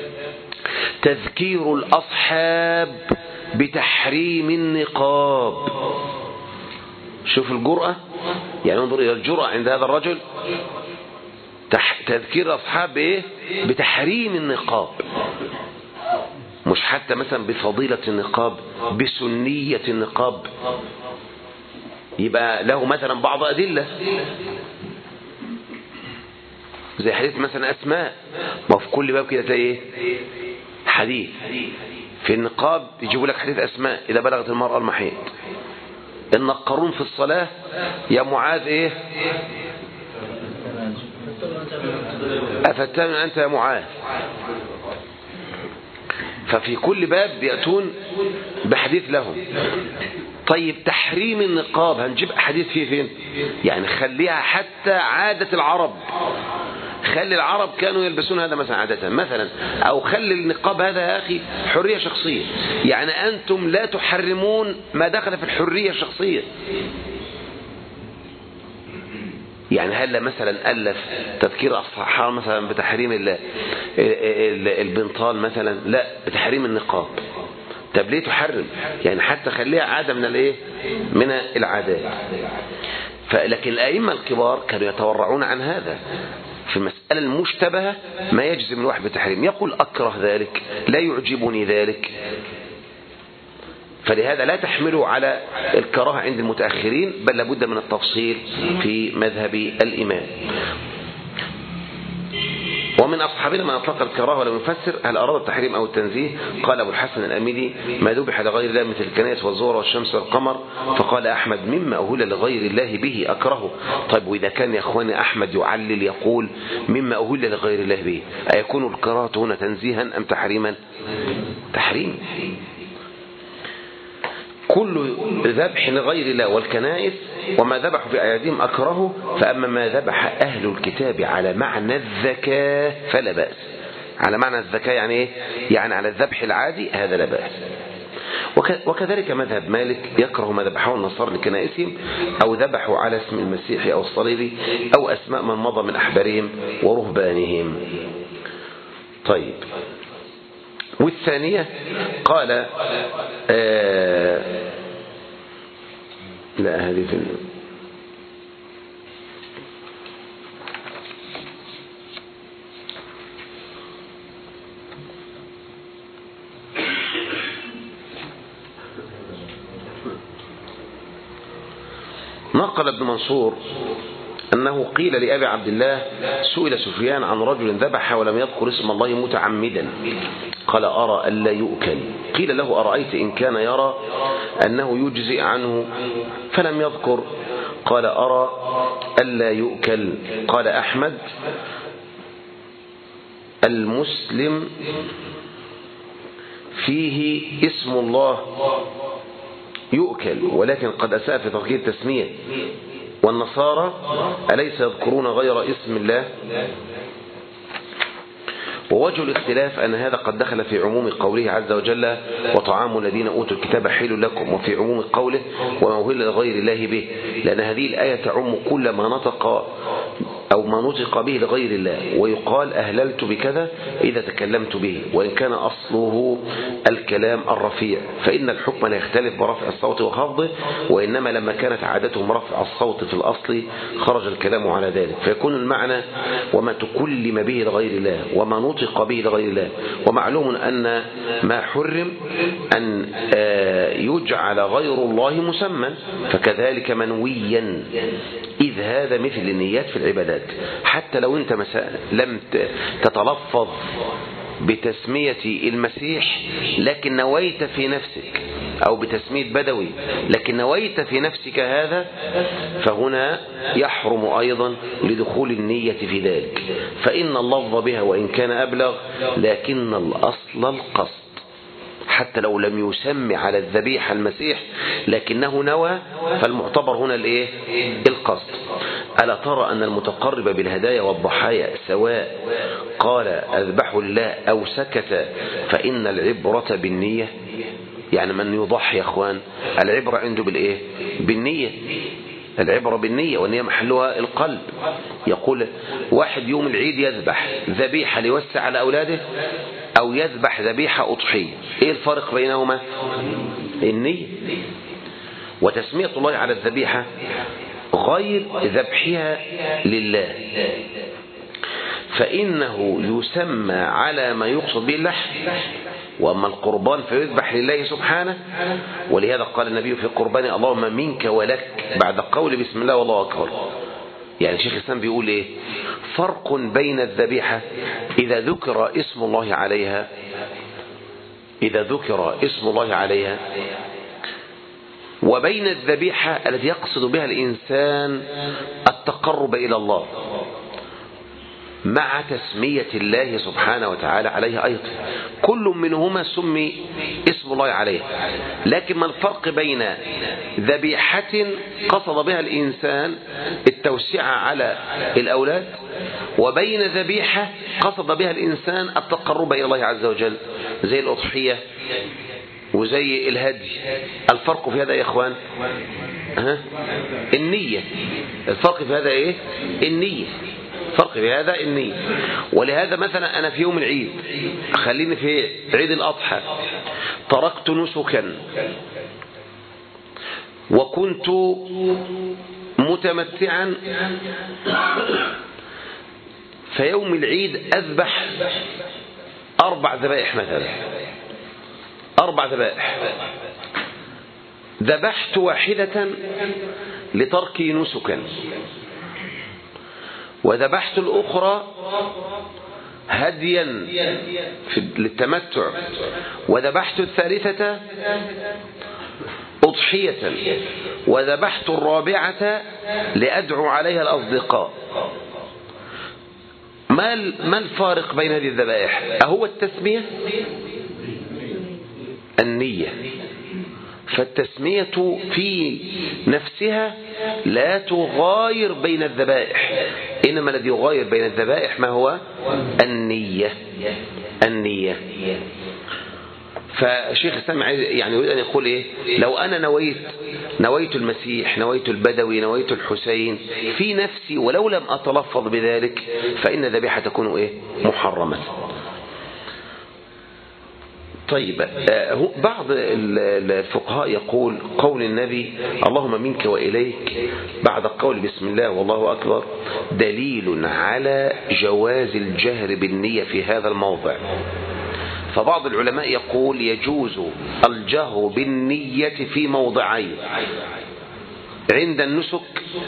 تذكير الأصحاب بتحريم النقاب. شوف الجرأة، يعني انظر إلى الجرأة عند هذا الرجل. تذكير أصحاب بتحريم النقاب، مش حتى مثلا بفضيلة النقاب، بسنية النقاب. يبقى له مثلا بعض أدلة زي حديث مثلا أسماء، ما في كل باب كده حديث في النقاب يجيبوا لك حديث أسماء إذا بلغت المرأة المحيض. النقرون في الصلاة يا معاذ أفتان أنت يا معاذ. ففي كل باب يأتون بحديث لهم. طيب تحريم النقاب هنجيب حديث فيه فين؟ يعني خليها حتى عادة العرب، خلي العرب كانوا يلبسون هذا مثلا عادة مثلا، أو خلي النقاب هذا يا أخي حرية شخصية. يعني أنتم لا تحرمون ما دخل في الحرية الشخصية. يعني هل مثلا ألف تذكير الصحابة مثلا بتحريم البنطال مثلا؟ لا، بتحريم النقاب. طب ليه تحرم؟ يعني حتى خليها عادة من العادات. لكن الأئمة الكبار كانوا يتورعون عن هذا في المسألة المشتبهة، ما يجزم الواحد بتحريم، يقول أكره ذلك، لا يعجبني ذلك. فلهذا لا تحمله على الكراهة عند المتأخرين، بل لابد من التفصيل في مذهب الإمام. ومن أصحابنا من أطلق الكراهة ولم يفسر هل أراد التحريم أو التنزيه. قال أبو الحسن الأميدي ما ذبح لغير الله مثل الكنائس والزور والشمس والقمر. فقال أحمد مما أهل لغير الله به أكرهه. طيب وإذا كان يا أخواني أحمد يعلل يقول مما أهل لغير الله به، أيكون الكراهة هنا تنزيها أم تحريما؟ تحريم. كل ذبح لغير الله والكنائس وما ذبحوا في أعيادهم أكرهه، فأما ما ذبح أهل الكتاب على معنى الزكاة فلا بأس. على معنى الزكاة يعني إيه؟ يعني على الذبح العادي هذا لا بأس. وكذلك مذهب مالك يكره ما ذبحه النصارى لكنائسهم أو ذبحوا على اسم المسيح أو الصليب أو أسماء من مضى من أحبارهم ورهبانهم. طيب، والثانية قال لا هذه في نقل ابن منصور أنه قيل لأبي عبد الله سئل سفيان عن رجل ذبح ولم يذكر اسم الله متعمدا قال أرى ألا يؤكل. قيل له أرأيت إن كان يرى أنه يجزئ عنه فلم يذكر قال أرى ألا يؤكل. قال أحمد المسلم فيه اسم الله يؤكل ولكن قد أساء في تركيب التسمية، والنصارى أليس يذكرون غير اسم الله؟ ووجه الاختلاف أن هذا قد دخل في عموم قوله عز وجل وطعام الذين أوتوا الكتاب حل لكم، وفي عموم قوله وما أهل لغير الله به، لأن هذه الآية تعم كل ما نطق أو ما نطق به لغير الله، ويقال أهللت بكذا إذا تكلمت به وإن كان أصله الكلام الرفيع، فإن الحكم لا يختلف برفع الصوت وخفضه، وإنما لما كانت عادتهم رفع الصوت في الأصل خرج الكلام على ذلك، فيكون المعنى وما تكلم به لغير الله وما نطق به لغير الله. ومعلوم أن ما حرم أن يجعل غير الله مسمى، فكذلك منويا، إذ هذا مثل النيات في العبادات. حتى لو أنت لم تتلفظ بتسمية المسيح لكن نويت في نفسك، أو بتسمية بدوي لكن نويت في نفسك هذا، فهنا يحرم أيضا لدخول النية في ذلك، فإن اللفظ بها وإن كان أبلغ لكن الأصل القصد، حتى لو لم يسمي على الذبيحة المسيح لكنه نوى، فالمعتبر هنا الايه؟ القصد. ألا ترى أن المتقرب بالهدايا والضحايا سواء قال أذبح الله أو سكت، فإن العبرة بالنية. يعني من يضحي يا أخوان العبرة عنده بالإيه؟ بالنية. العبرة بالنية، والنية محلها القلب. يقول واحد يوم العيد يذبح ذبيحة ليوسع على أولاده أو يذبح ذبيحة أضحية، إيه الفرق بينهما؟ النية. وتسمية الله على الذبيحة غير ذبحها لله، فإنه يسمى على ما يقصد به اللحم، وأما القربان فيذبح لله سبحانه. ولهذا قال النبي في القربان اللهم منك ولك بعد قول بسم الله والله أكبر. يعني شيخ الإسلام بيقول إيه؟ فرق بين الذبيحة إذا ذكر اسم الله عليها، إذا ذكر اسم الله عليها، وبين الذبيحة التي يقصد بها الإنسان التقرب إلى الله مع تسمية الله سبحانه وتعالى عليها أيضا. كل منهما سمي اسم الله عليه، لكن ما الفرق بين ذبيحة قصد بها الإنسان التوسعة على الأولاد وبين ذبيحة قصد بها الإنسان التقرب إلى الله عز وجل زي الأضحية وزي الهدي؟ الفرق في هذا يا إخوان النية. الفرق في هذا إيه؟ النية. فرق في هذا النية. ولهذا مثلا أنا في يوم العيد، خليني في عيد الأضحى، تركت نسكا وكنت متمتعا، فيوم العيد أذبح 4 ذبائح مثلا، 4 ذبائح. ذبحت واحدة لتركي نسكا، وذبحت الأخرى هديا للتمتع، وذبحت الثالثة أضحية، وذبحت الرابعة لأدعو عليها الأصدقاء. ما الفارق بين هذه الذبائح؟ أهو التسمية؟ النية. فالتسمية في نفسها لا تغاير بين الذبائح، إنما الذي يغاير بين الذبائح ما هو النية. فالشيخ الإسلام يعني يريد أن يقول إيه؟ لو أنا نويت المسيح، نويت البدوي، نويت الحسين في نفسي ولو لم أتلفظ بذلك فإن ذبيحة تكون إيه؟ محرمة. طيب، بعض الفقهاء يقول قول النبي اللهم منك وإليك بعد القول بسم الله والله أكبر دليل على جواز الجهر بالنية في هذا الموضع. فبعض العلماء يقول يجوز الجهر بالنية في موضعين: عند النسك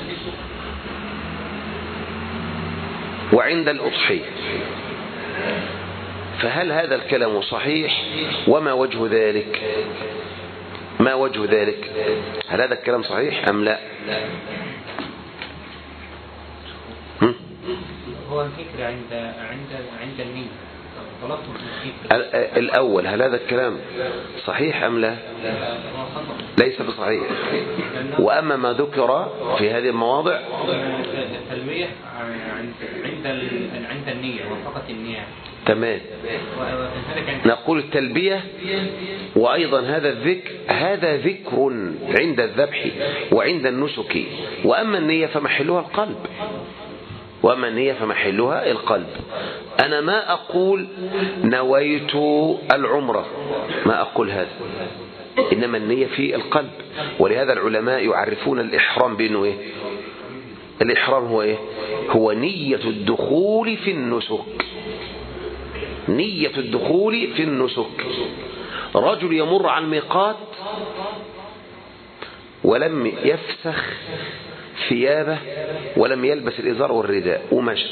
وعند الأضحية. فهل هذا الكلام صحيح؟ وما وجه ذلك؟ هل هذا الكلام صحيح أم لا؟ هو الفكرة عند النية. الأول، هل هذا الكلام صحيح أم لا؟ ليس بصحيح. وأما ما ذكر في هذه المواضع التلبية عند النية وفقط النية. تمام. نقول التلبية وأيضا هذا ذكر عند الذبح وعند النسك. وأما النية فمحلها القلب. أنا ما أقول نويت العمرة، ما أقول هذا، إنما النية في القلب. ولهذا العلماء يعرفون الإحرام بأنه إيه؟ الإحرام هو إيه؟ هو نية الدخول في النسك. رجل يمر على الميقات ولم يفسخ ثيابه ولم يلبس الإزار والرداء ومشى،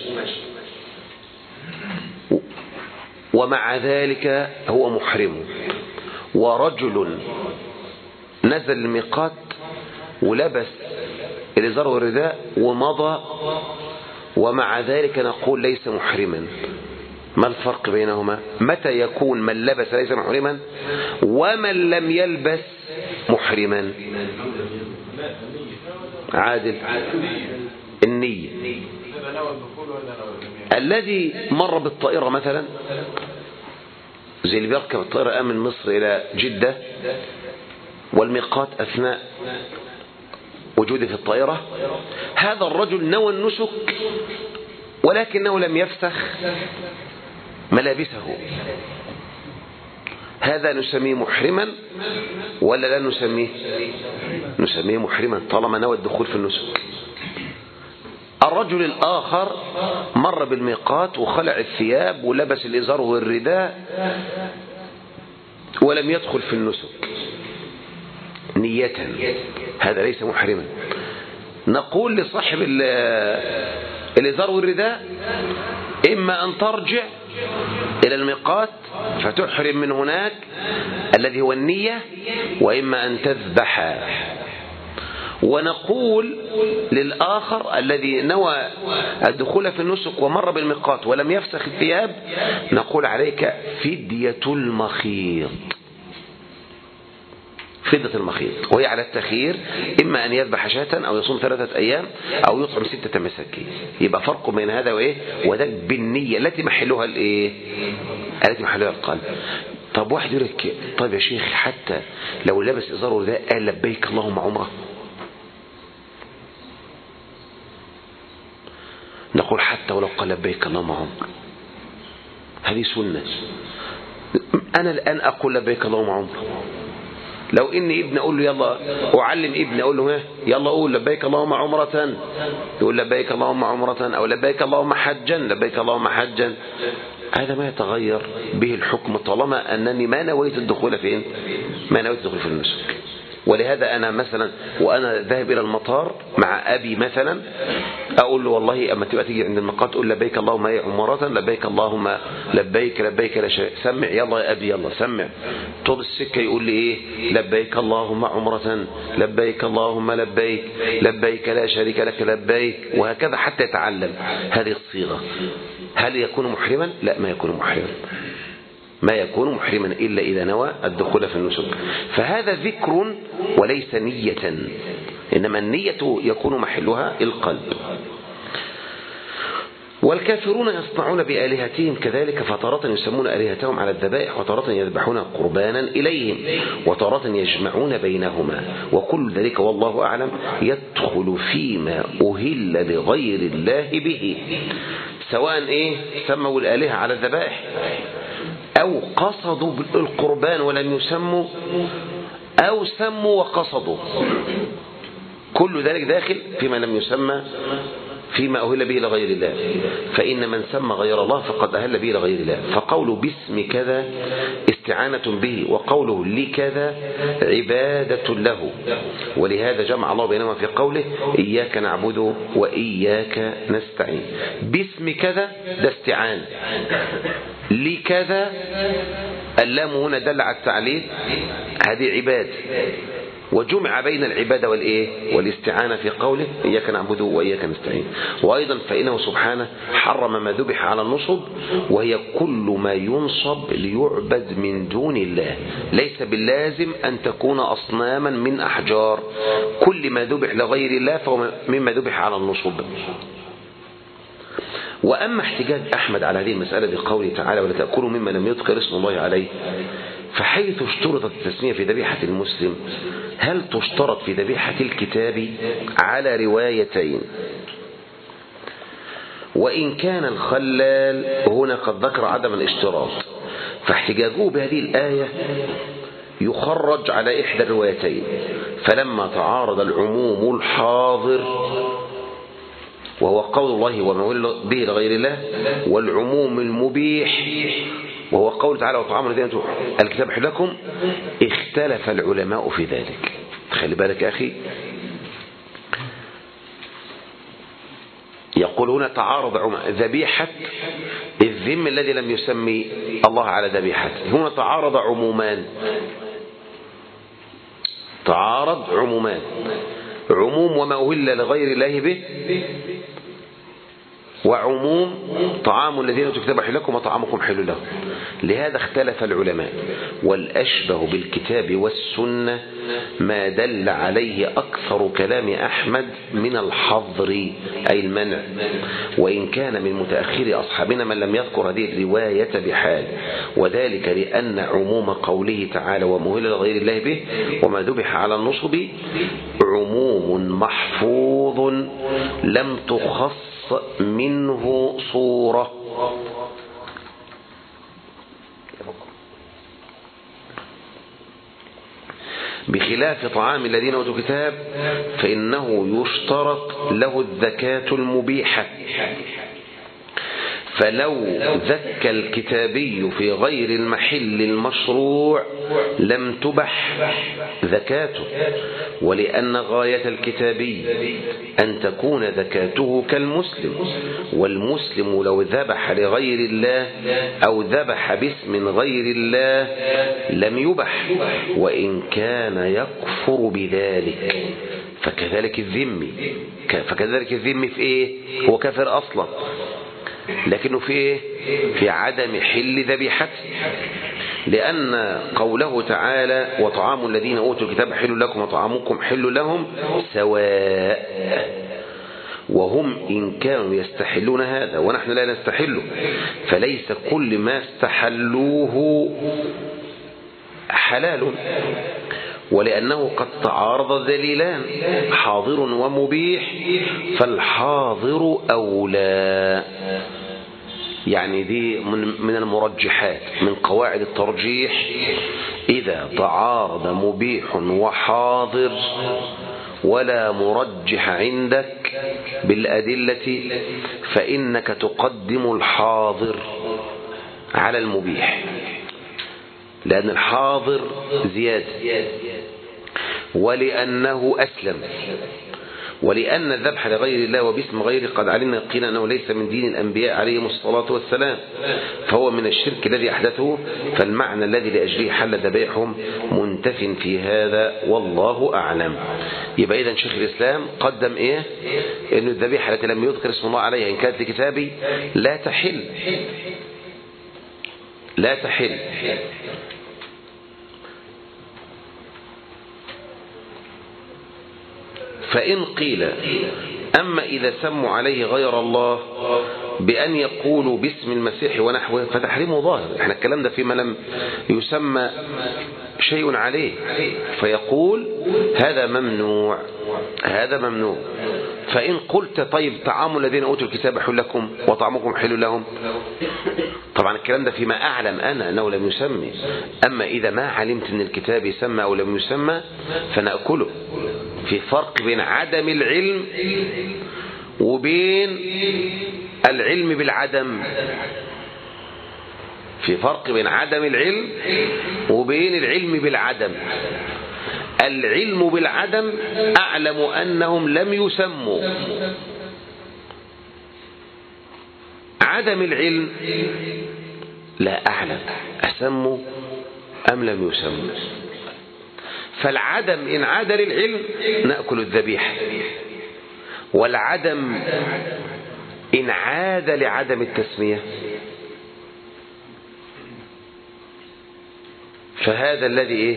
ومع ذلك هو محرم. ورجل نزل الميقات ولبس الإزار والرداء ومضى، ومع ذلك نقول ليس محرما. ما الفرق بينهما؟ متى يكون من لبس ليس محرما ومن لم يلبس محرما؟ عادل، النية. الذي مر بالطائرة مثلا، زي اللي بيركب الطائرة من مصر إلى جدة والميقات أثناء وجوده في الطائرة، هذا الرجل نوى النسك ولكنه لم يفسخ ملابسه. هذا نسميه محرما ولا لا نسميه؟ نسميه محرما طالما نوى الدخول في النسك. الرجل الآخر مر بالميقات وخلع الثياب ولبس الإزار والرداء ولم يدخل في النسك نية، هذا ليس محرما. نقول لصاحب الإزار والرداء إما أن ترجع إلى الميقات فتحرم من هناك الذي هو النية، وإما أن تذبح. ونقول للآخر الذي نوى الدخول في النسك ومر بالميقات ولم يفسخ الثياب، نقول عليك فدية المخيط، وهي على التخيير، إما أن يذبح شاة أو يصوم 3 أيام أو يطعم 6 مساكين. يبقى فرق بين هذا وإيه؟ وذاك بالنية التي محلها الإيه؟ التي محلها القلب. طب واحد يقول لك طيب يا شيخ حتى لو لبس إزار ورداء قال لبيك اللهم عمره، نقول حتى ولو قال لبيك اللهم عمره هذه سنة. أنا الآن أقول لبيك اللهم عمره، لو إني ابن أقول له يلا أعلم ابن أقول له يلا قول لبيك اللهم عمرة، يقول لبيك اللهم عمرة، أو لبيك اللهم حجا، لبيك اللهم حجا. هذا ما يتغير به الحكم طالما أنني ما نويت الدخول فين؟ ما نويت الدخول في النسك. ولهذا أنا مثلا وأنا ذاهب إلى المطار مع أبي مثلا أقول له والله أما تبقى تيجي عند الميقات تقول لبيك اللهم عمرة، لبيك اللهم لبيك لا شيء، سمع يلا يا أبي يلا سمع. طول السكة يقول لي إيه؟ لبيك اللهم عمرة، لبيك اللهم لبيك، لبيك لا شريك لك لبيك، وهكذا حتى يتعلم. يتعلم هذه الصيغة. هل يكون محرما؟ لا، ما يكون محرما. طيب، ما يكون محرما إلا إذا نوى الدخول في النسك. فهذا ذكر وليس نية، إنما النية يكون محلها القلب. والكافرون يصنعون بآلهتهم كذلك، فتارة يسمون آلهتهم على الذبائح، وتارة يذبحون قربانا إليهم، وتارة يجمعون بينهما، وكل ذلك والله أعلم يدخل فيما أهل لغير الله به، سواء سموا الآلهة على الذبائح أو قصدوا القربان ولم يسموا، أو سموا وقصدوا، كل ذلك داخل فيما لم يسمى فيما أهل به لغير الله. فإن من سمى غير الله فقد أهل به لغير الله. فقوله باسم كذا استعانة به، وقوله لكذا عبادة له، ولهذا جمع الله بينهما في قوله إياك نعبد وإياك نستعين. باسم كذا ده استعانة، لكذا اللام هنا دل على التعليل، هذه عبادة، وجمع بين العبادة والاستعانة في قوله إياك نعبد وإياك نستعين. وأيضا فإنه سبحانه حرم ما ذبح على النصب، وهي كل ما ينصب ليعبد من دون الله، ليس باللازم أن تكون أصناما من أحجار، كل ما ذبح لغير الله فهو مما ذبح على النصب. وأما احتجاج أحمد على هذه المسألة بقوله تعالى ولا تأكلوا مما لم يذكر اسم الله عليه، فحيث اشترطت التسمية في ذبيحة المسلم، هل تشترط في ذبيحة الكتاب؟ على روايتين. وإن كان الخلال هنا قد ذكر عدم الاشتراط، فاحتجاجه بهذه الآية يخرج على إحدى الروايتين. فلما تعارض العموم الحاضر وهو قول الله وما أهل به لغير الله، والعموم المبيح وهو قول تعالى وطعام الذين أوتوا الكتاب حل لكم، اختلف العلماء في ذلك. خلي بالك يا أخي، يقول هنا تعارض ذبيحة الذم الذي لم يسمي الله على ذبيحته، هنا تعارض عمومان، عموم وما أهل لغير الله به، وعموم طعام الذين أوتوا الكتاب حل لكم وطعامكم حل لهم. لهذا اختلف العلماء، والأشبه بالكتاب والسنة ما دل عليه أكثر كلام أحمد من الحظر أي المنع، وإن كان من متأخر أصحابنا من لم يذكر هذه الرواية بحال، وذلك لأن عموم قوله تعالى ومهل لغير الله به وما ذبح على النصب عموم محفوظ لم تخص منه صورة. بخلاف طعام الذين أوتوا الكتاب فإنه يشترط له الزكاة المبيحة، فلو زكى الكتابي في غير المحل المشروع لم تبح زكاته، ولأن غاية الكتابي أن تكون زكاته كالمسلم، والمسلم لو ذبح لغير الله أو ذبح باسم غير الله لم يبح، وإن كان يكفر بذلك. فكذلك الذم في إيه؟ هو كافر أصلا، لكنه في إيه؟ في عدم حل ذبيحته، لأن قوله تعالى وطعام الذين أوتوا الكتاب حل لكم وطعامكم حل لهم سواء، وهم إن كانوا يستحلون هذا ونحن لا نستحله، فليس كل ما استحلوه حلال، ولأنه قد تعارض دليلان حاضر ومبيح، فالحاضر أولى. يعني دي من المرجحات، من قواعد الترجيح، إذا تعارض مبيح وحاضر ولا مرجح عندك بالأدلة فإنك تقدم الحاضر على المبيح، لأن الحاضر زيادة، ولأنه أسلم، ولأن الذبح لغير الله وباسم غيره قد علمنا يقينا أنه ليس من دين الأنبياء عليهم الصلاة والسلام، فهو من الشرك الذي أحدثه، فالمعنى الذي لأجله حل ذبائحهم منتف في هذا والله أعلم. يبقى إذن شيخ الإسلام قدم إيه؟ إن الذبيحة التي لم يذكر اسم الله عليها إن كانت لكتابي لا لا تحل. فإن قيل أما إذا سموا عليه غير الله بأن يقولوا باسم المسيح ونحوه فتحريمه ظاهر. احنا الكلام ده فيما لم يسمى شيء عليه، فيقول هذا ممنوع، هذا ممنوع. فإن قلت طيب طعام الذين أوتوا الكتاب حل لكم وطعامكم حل لهم، طبعا الكلام ده فيما أعلم أنا أنه لم يسمي. أما إذا ما علمت أن الكتاب يسمى أو لم يسمى فنأكله. في فرق بين عدم العلم وبين العلم بالعدم. في فرق بين عدم العلم وبين العلم بالعدم. العلم بالعدم أعلم أنهم لم يسموا. عدم العلم لا أعلم أسموا أم لم يسموا. فالعدم إن عاد للعلم نأكل الذبيحة، والعدم إن عاد لعدم التسمية فهذا الذي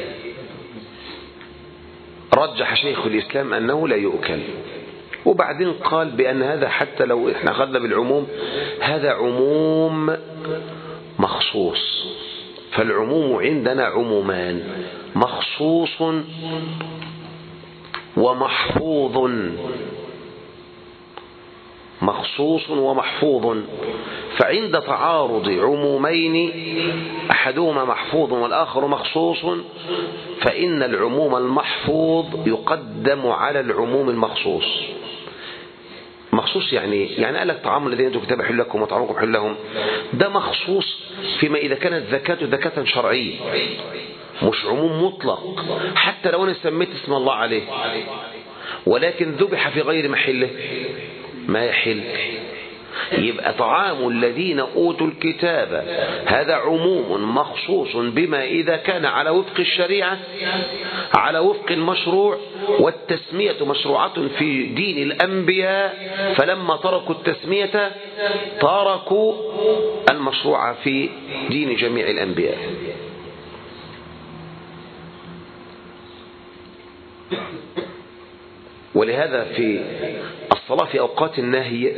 رجح شيخ الإسلام أنه لا يؤكل. وبعدين قال بأن هذا حتى لو احنا أخذنا بالعموم هذا عموم مخصوص. فالعموم عندنا عمومان، مخصوص ومحفوظ. مخصوص ومحفوظ. فعند تعارض عمومين أحدهما محفوظ والآخر مخصوص فإن العموم المحفوظ يقدم على العموم المخصوص. مخصوص يعني قال لك طعام الذين أوتوا الكتاب حل لكم وطعامكم حل لهم، ده مخصوص فيما إذا كانت زكاة شرعية، مش عموم مطلق. حتى لو أنا سميت اسم الله عليه ولكن ذبح في غير محله ما يحل. يبقى طعام الذين أوتوا الكتاب هذا عموم مخصوص بما إذا كان على وفق الشريعة، على وفق المشروع. والتسمية مشروعة في دين الأنبياء، فلما تركوا التسمية تركوا المشروع في دين جميع الأنبياء. ولهذا في الصلاة في أوقات النهي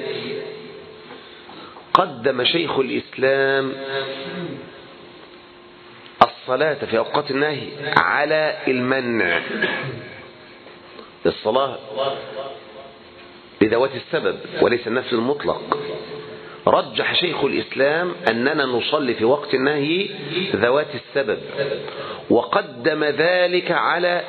قدم شيخ الإسلام الصلاة في أوقات النهي على المنع. الصلاة لذوات السبب وليس النفس المطلق. رجح شيخ الإسلام أننا نصلي في وقت النهي ذوات السبب، وقدم ذلك على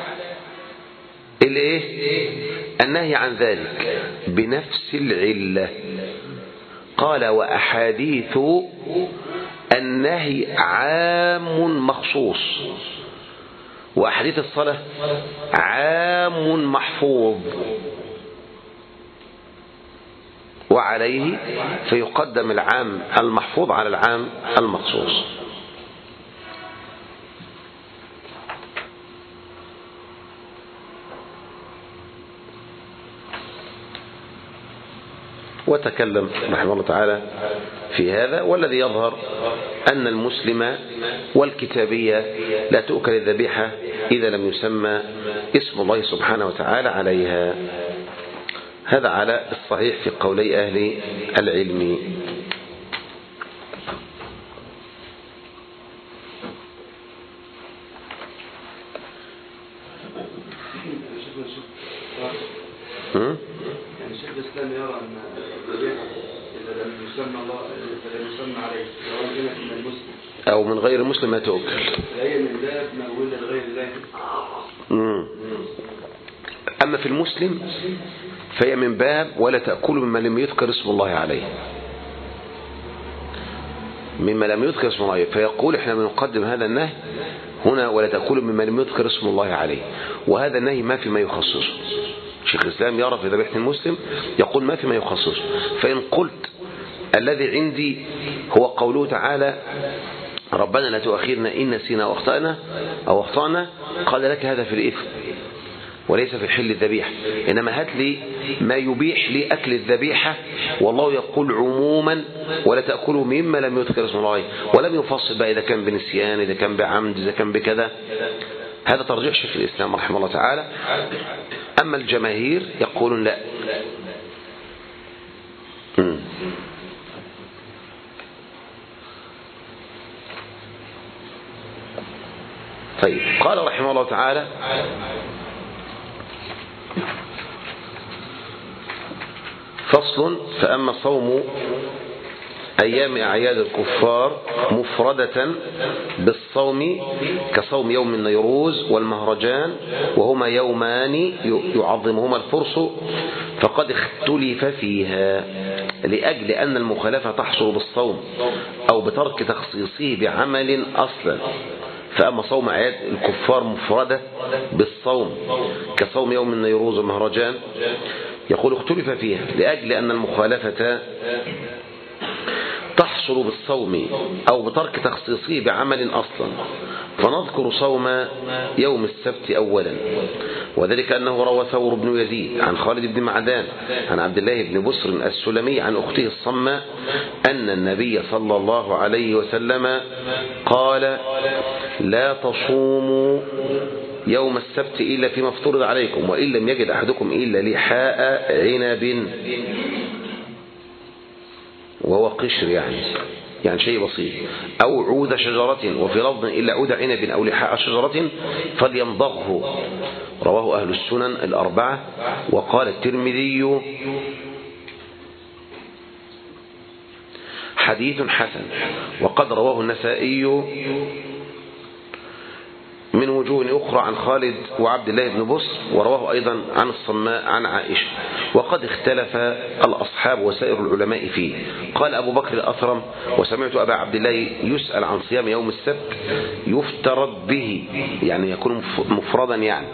النهي عن ذلك بنفس العلة. قال وأحاديث النهي عام مخصوص، وأحاديث الصلاة عام محفوظ، وعليه فيقدم العام المحفوظ على العام المخصوص. وتكلم رحمه الله تعالى في هذا. والذي يظهر أن المسلم والكتابية لا تؤكل الذبيحة إذا لم يسمى اسم الله سبحانه وتعالى عليها. هذا على الصحيح في قولي أهل العلم. الشيخ الإسلام يرى أن الذبيحة إذا لم يسمى الله إذا لم يسمى عليه سواء كانت من المسلم أو من غير المسلم ما تؤكل، فهي من باب ما ولد لغير الله. أما في المسلم فهي من باب ولا تأكلوا مما لم يذكر اسم الله عليه، مما لم يذكر اسم الله عليه. فيقول احنا بنقدم هذا النهي هنا ولا تأكلوا مما لم يذكر اسم الله عليه، وهذا النهي ما في ما يخصصه. شيخ الإسلام يرى في ذبيحة المسلم يقول ما في ما يخصص. فإن قلت الذي عندي هو قوله تعالى ربنا لا تؤاخذنا إن نسينا أو أخطأنا، قال لك هذا في الإثم. وليس في حل الذبيحة، إنما هات لي ما يبيح لي أكل الذبيحة، والله يقول عموما ولا تأكلوا مما لم يذكر اسم الله، ولم يفصل بقى إذا كان بنسيان، إذا كان بعمد، إذا كان بكذا. هذا ترجيح شيخ الإسلام رحمه الله تعالى. أما الجماهير يقولون لا. طيب، قال رحمه الله تعالى: فصل: فأما صوم أيام أعياد الكفار مفردة بالصوم كصوم يوم النيروز والمهرجان، وهما يومان يعظمهما الفرس، فقد اختلف فيها لأجل أن المخالفة تحصل بالصوم أو بترك تخصيصه بعمل أصلا. فأما صوم أعياد الكفار مفردة بالصوم كصوم يوم النيروز والمهرجان، يقول اختلف فيها لأجل أن المخالفة تحصل بالصوم أو بترك تخصيصه بعمل أصلا. فنذكر صوم يوم السبت أولا، وذلك أنه روى ثور بن يزيد عن خالد بن معدان عن عبد الله بن بسر السلمي عن أخته الصماء أن النبي صلى الله عليه وسلم قال: لا تصوموا يوم السبت إلا فيما افترض عليكم، وإن لم يجد أحدكم إلا لحاء عنب، وهو قشر يعني شيء بسيط، أو عود شجرة، وفي لفظ إلا عود عنب أو لحاء شجرة فليمضغه. رواه أهل السنن الأربعة. وقال الترمذي: حديث حسن. وقد رواه النسائي من وجوه أخرى عن خالد وعبد الله بن بسر، ورواه أيضا عن الصماء عن عائشة. وقد اختلف الأصحاب وسائر العلماء فيه. قال أبو بكر الأثرم: وسمعت أبا عبد الله يسأل عن صيام يوم السبت يفترض به، يعني يكون مفردا يعني.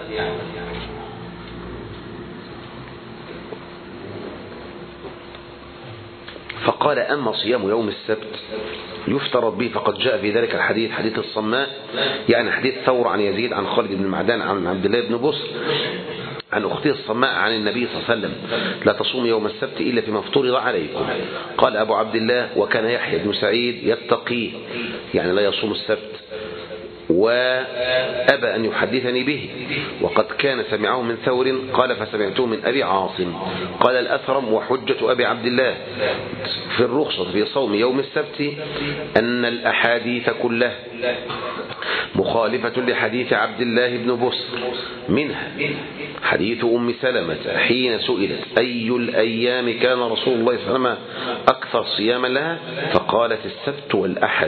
فقال: أما صيام يوم السبت يفترض به فقد جاء في ذلك الحديث، حديث الصماء، يعني حديث ثور عن يزيد عن خالد بن معدان عن عبد الله بن بسر عن أخته الصماء عن النبي صلى الله عليه وسلم: لا تصوم يوم السبت إلا فيما افترض عليكم. قال أبو عبد الله: وكان يحيى بن سعيد يتقيه، يعني لا يصوم السبت، وأبى أن يحدثني به، وقد كان سمعه من ثور. قال: فسمعته من أبي عاصم. قال الأثرم: وحجة أبي عبد الله في الرخصة في صوم يوم السبت أن الأحاديث كلها مخالفة لحديث عبد الله بن بسر، منها حديث أم سلمة حين سئلت أي الأيام كان رسول الله صلى الله عليه وسلم أكثر صياما لها، فقالت: السبت والأحد.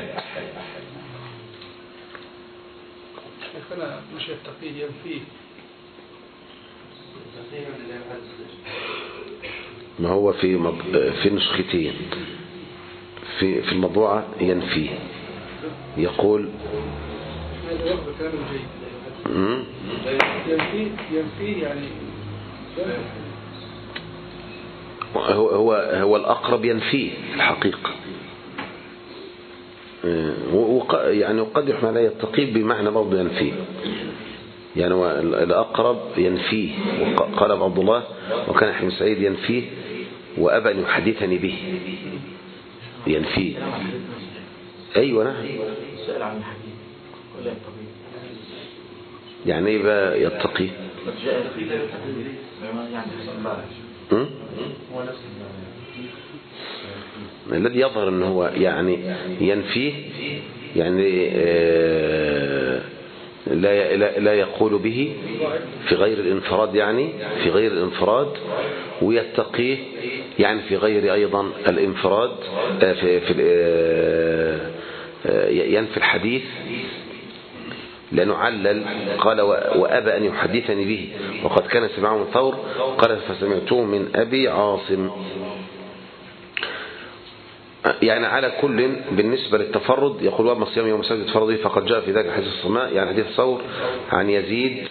شيخنا مش يتقيه ينفيه. ما هو في نسختين، في المطبوعة ينفيه، يقول هذا وقت كلام جيد. ينفيه يعني هو الأقرب ينفيه الحقيقة، يعني وقد يحمل عليه التقييد بمعنى برضه ينفيه، يعني الأقرب ينفيه. قال عبد الله: وكان يحيى بن سعيد ينفيه وأبى أن يحدثني به. ينفيه. أيوة نعم. يعني ايه بقى يتقي؟ الذي يظهر أنه هو يعني ينفيه، يعني لا يقول به في غير الانفراد، يعني في غير الانفراد، ويتقيه يعني في غير أيضا الانفراد، ينفي الحديث، لأنه علل. قال: وأبى أن يحدثني به، وقد كان سمعه من ثور. قال: فسمعته من أبي عاصم. يعني على كل بالنسبة للتفرد يقول: وأما صيام يوم السبت يتفرد به فقد جاء في ذلك حديث الصماء، يعني حديث ثور عن يزيد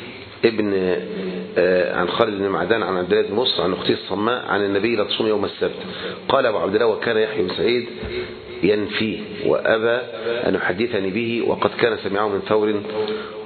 عن خالد بن معدان عن عبد الله بن بسر عن أخته الصماء عن النبي: لا تصوم يوم السبت. قال أبو عبد الله: وكان يحيى بن سعيد ينفيه وأبى أن يحدثني به، وقد كان سمعه من ثور.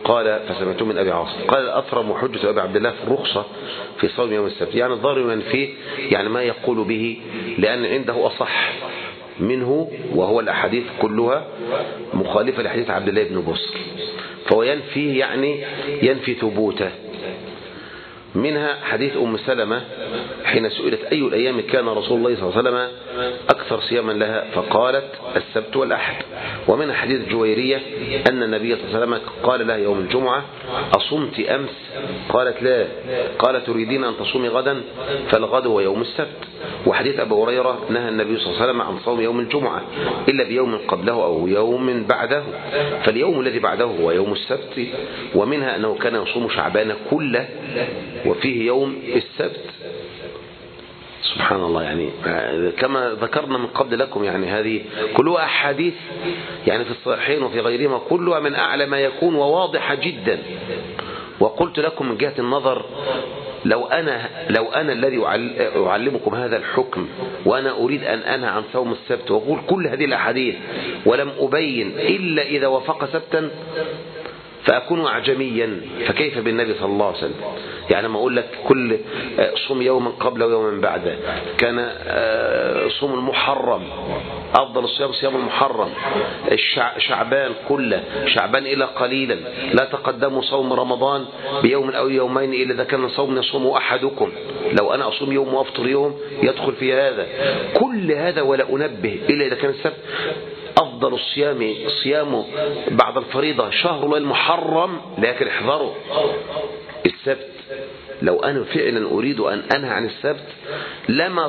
قال فسمعته من أبي عاصم قال الأثرم وحجة أبي عبد الله في الرخصة في صوم يوم السبت، يعني الظاهر ينفيه يعني ما يقول به، لأن عنده أصح منه، وهو الأحاديث كلها مخالفة لحديث عبد الله بن بصر، فهو ينفيه يعني ينفي ثبوته. منها حديث أم سلمة حين سئلت أي الأيام كان رسول الله صلى الله عليه وسلم أكثر صياما لها فقالت السبت والأحد. ومنها حديث جويرية أن النبي صلى الله عليه وسلم قال لها يوم الجمعة أصمت أمس؟ قالت لا. قال تريدين أن تصومي غدا؟ فالغد هو يوم السبت. وحديث أبي هريرة نهى النبي صلى الله عليه وسلم عن صوم يوم الجمعة إلا بيوم قبله أو يوم بعده، فاليوم الذي بعده هو يوم السبت. ومنها أنه كان يصوم شعبان كله وفيه يوم السبت. سبحان الله، يعني كما ذكرنا من قبل لكم، يعني هذه كلها أحاديث يعني في الصحيحين وفي غيرهما كلها من أعلى ما يكون وواضحة جدا. وقلت لكم من جهة النظر لو أنا الذي أعلمكم هذا الحكم وأنا أريد أن أنهى عن صوم السبت وأقول كل هذه الأحاديث ولم أبين إلا إذا وافق سبتا فأكون أعجميا، فكيف بالنبي صلى الله عليه وسلم؟ يعني لما أقول لك كل صوم يوما قبل ويوما بعد، كان صوم المحرم أفضل الصيام صيام المحرم، شعبان كله، شعبان إلى قليلا، لا تقدموا صوم رمضان بيوم أو يومين إلا إذا كان صوم يصوم أحدكم، لو أنا أصوم يوم وأفطر يوم يدخل في هذا، كل هذا ولا أنبه إلا إذا كان السبت أفضل الصيام صيام بعد الفريضة شهر الله المحرم، لكن احذروا السبت. لو أنا فعلا أريد أن أنهى عن السبت لما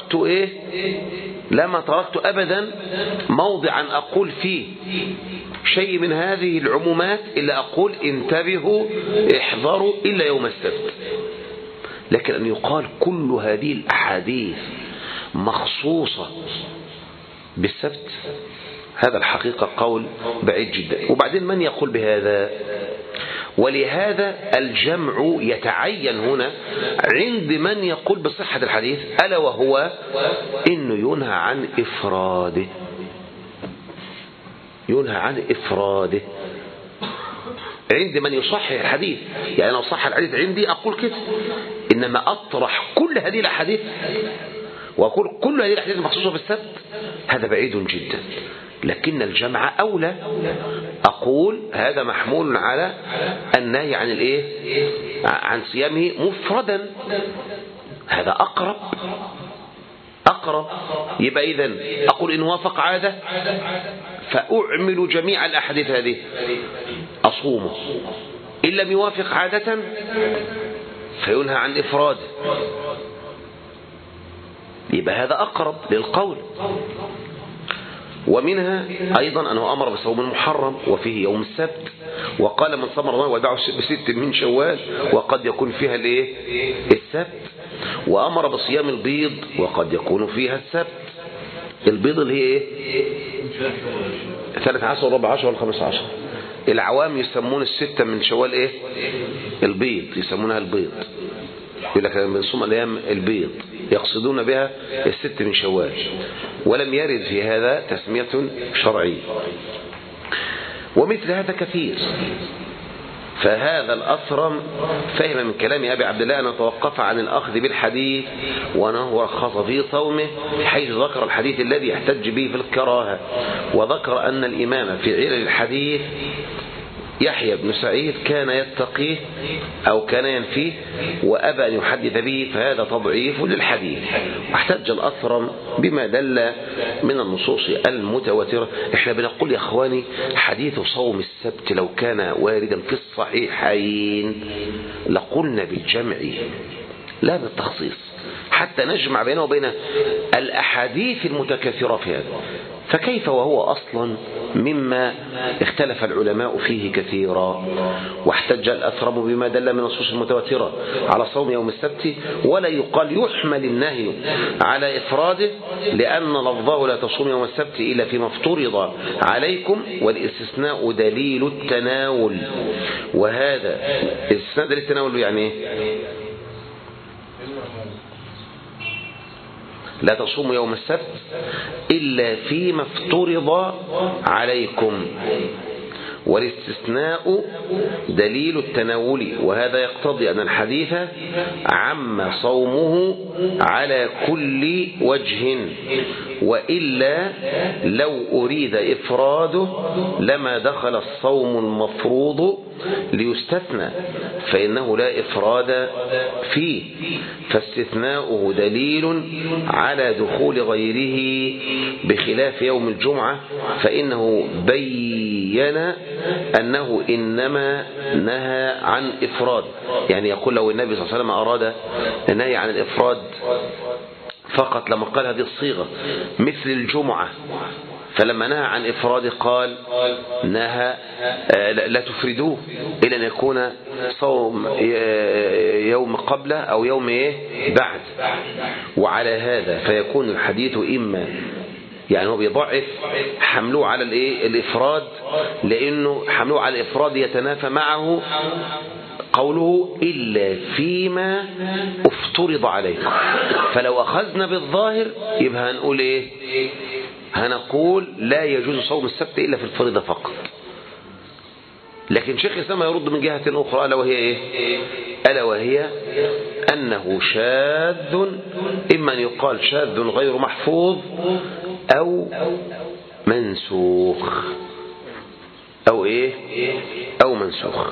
تركت أبدا موضعا أقول فيه شيء من هذه العمومات إلا أقول انتبهوا احذروا إلا يوم السبت. لكن أن يقال كل هذه الأحاديث مخصوصة بالسبت، هذا الحقيقة قول بعيد جدا. وبعدين من يقول بهذا؟ ولهذا الجمع يتعين هنا عند من يقول بصحة الحديث، ألا وهو إنه ينهى عن إفراده، ينهى عن إفراده عند من يصحح الحديث. يعني لو صح الحديث عندي أقول كده، إنما أطرح كل هذه الأحاديث وأقول كل هذه الأحاديث المخصوصة بالسبت، هذا بعيد جدا. لكن الجمع أولى، أقول هذا محمول على النهي عن عن صيامه مفردا، هذا أقرب. يبقى إذن أقول إن وافق عادة فأعمل جميع الأحاديث هذه أصومه، إن لم يوافق عادة فينهى عن إفراده، يبقى هذا أقرب للقول. ومنها أيضا أنه أمر بصوم المحرم وفيه يوم السبت، وقال من صام رمضان واتبعه بست من شوال، وقد يكون فيها السبت. وأمر بصيام البيض وقد يكون فيها السبت. البيض اللي هي 13 و14 و15. العوام يسمون الستة من شوال البيض، يسمونها البيض، يقول لك لما نصوم الأيام البيض يقصدون بها الست من شوال، ولم يرد في هذا تسمية شرعية. ومثل هذا كثير. فهذا الأثرم فهم من كلام أبي عبد الله أن توقف عن الأخذ بالحديث وأنه رخص في صومه، حيث ذكر الحديث الذي يحتج به في الكراهة، وذكر أن الإمام في علل الحديث يحيى بن سعيد كان يتقيه أو كان ينفيه وأبى أن يحدث به، فهذا تضعيف للحديث. واحتج الأثرم بما دل من النصوص المتواترة. احنا بنقول يا أخواني حديث صوم السبت لو كان واردا في الصحيحين لقلنا بالجمع لا بالتخصيص، حتى نجمع بينه وبين الأحاديث المتكاثرة في هذا. فكيف وهو أصلا مما اختلف العلماء فيه كثيرا. واحتج الأثرم بما دل من النصوص المتواترة على صوم يوم السبت، ولا يقال يحمل النهي على إفراده، لأن لفظه لا تصوم يوم السبت إلا فيما افترض عليكم، والاستثناء دليل التناول. وهذا الاستثناء دليل التناول يعني لا تصوموا يوم السبت إلا فيما افترض عليكم. والاستثناء دليل التناول، وهذا يقتضي أن الحديث عم صومه على كل وجه، وإلا لو أريد إفراده لما دخل الصوم المفروض ليستثنى، فإنه لا إفراد فيه، فاستثناؤه دليل على دخول غيره بخلاف يوم الجمعة، فإنه بين أنه إنما نهى عن إفراد. يعني يقول لو النبي صلى الله عليه وسلم أراد النهي عن الإفراد فقط لما قال هذه الصيغة مثل الجمعة، فلما نهى عن إفراد قال نهى لا تفردوه إلا أن يكون صوم يوم قبله أو يوم بعد. وعلى هذا فيكون الحديث إما يعني هو بيضعف حمله على الإفراد، لأنه حمله على الإفراد يتنافى معه قوله إلا فيما افترض عليكم. فلو أخذنا بالظاهر يبقى هنقول هنقول لا يجوز صوم السبت إلا في الفريضة فقط. لكن شيخ الإسلام يرد من جهة أخرى، ألا وهي ألا وهي أنه شاذ، إما أن يقال شاذ غير محفوظ أو منسوخ أو منسوخ.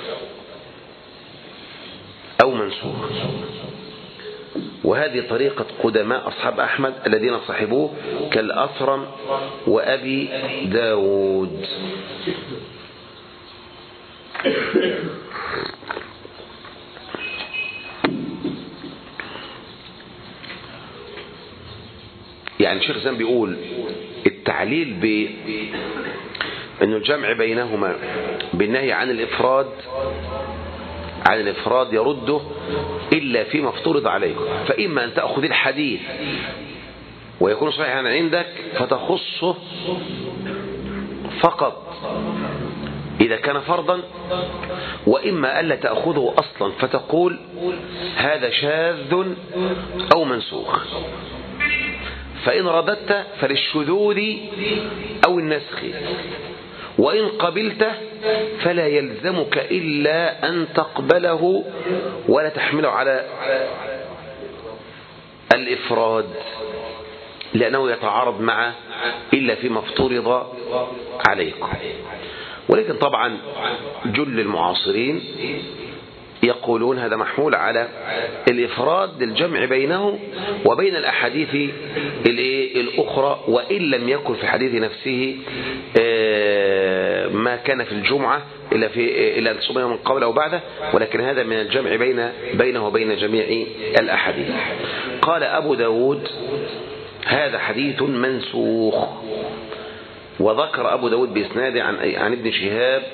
وهذه طريقة قدماء أصحاب أحمد الذين صحبوه كالأثرم وأبي داود. يعني الشيخ زين بيقول التعليل بأن الجمع بينهما بالنهي عن الإفراد يرده إلا فيما افترض عليكم، فإما أن تأخذ الحديث ويكون صحيحا عندك فتخصه فقط إذا كان فرضا، وإما ألا تأخذه أصلا فتقول هذا شاذ أو منسوخ. فإن رددت فللشذوذ أو النسخ، وإن قبلته فلا يلزمك إلا أن تقبله ولا تحمله على الإفراد، لأنه يتعارض مع إلا فيما افترض عليكم. ولكن طبعا جل المعاصرين يقولون هذا محمول على الإفراد للجمع بينه وبين الأحاديث الأخرى، وإن لم يكن في الحديث نفسه ما كان في الجمعة إلا أن تصوم من قبل أو بعده، ولكن هذا من الجمع بينه وبين جميع الأحاديث. قال أبو داود هذا حديث منسوخ. وذكر أبو داود بإسناد عن ابن شهاب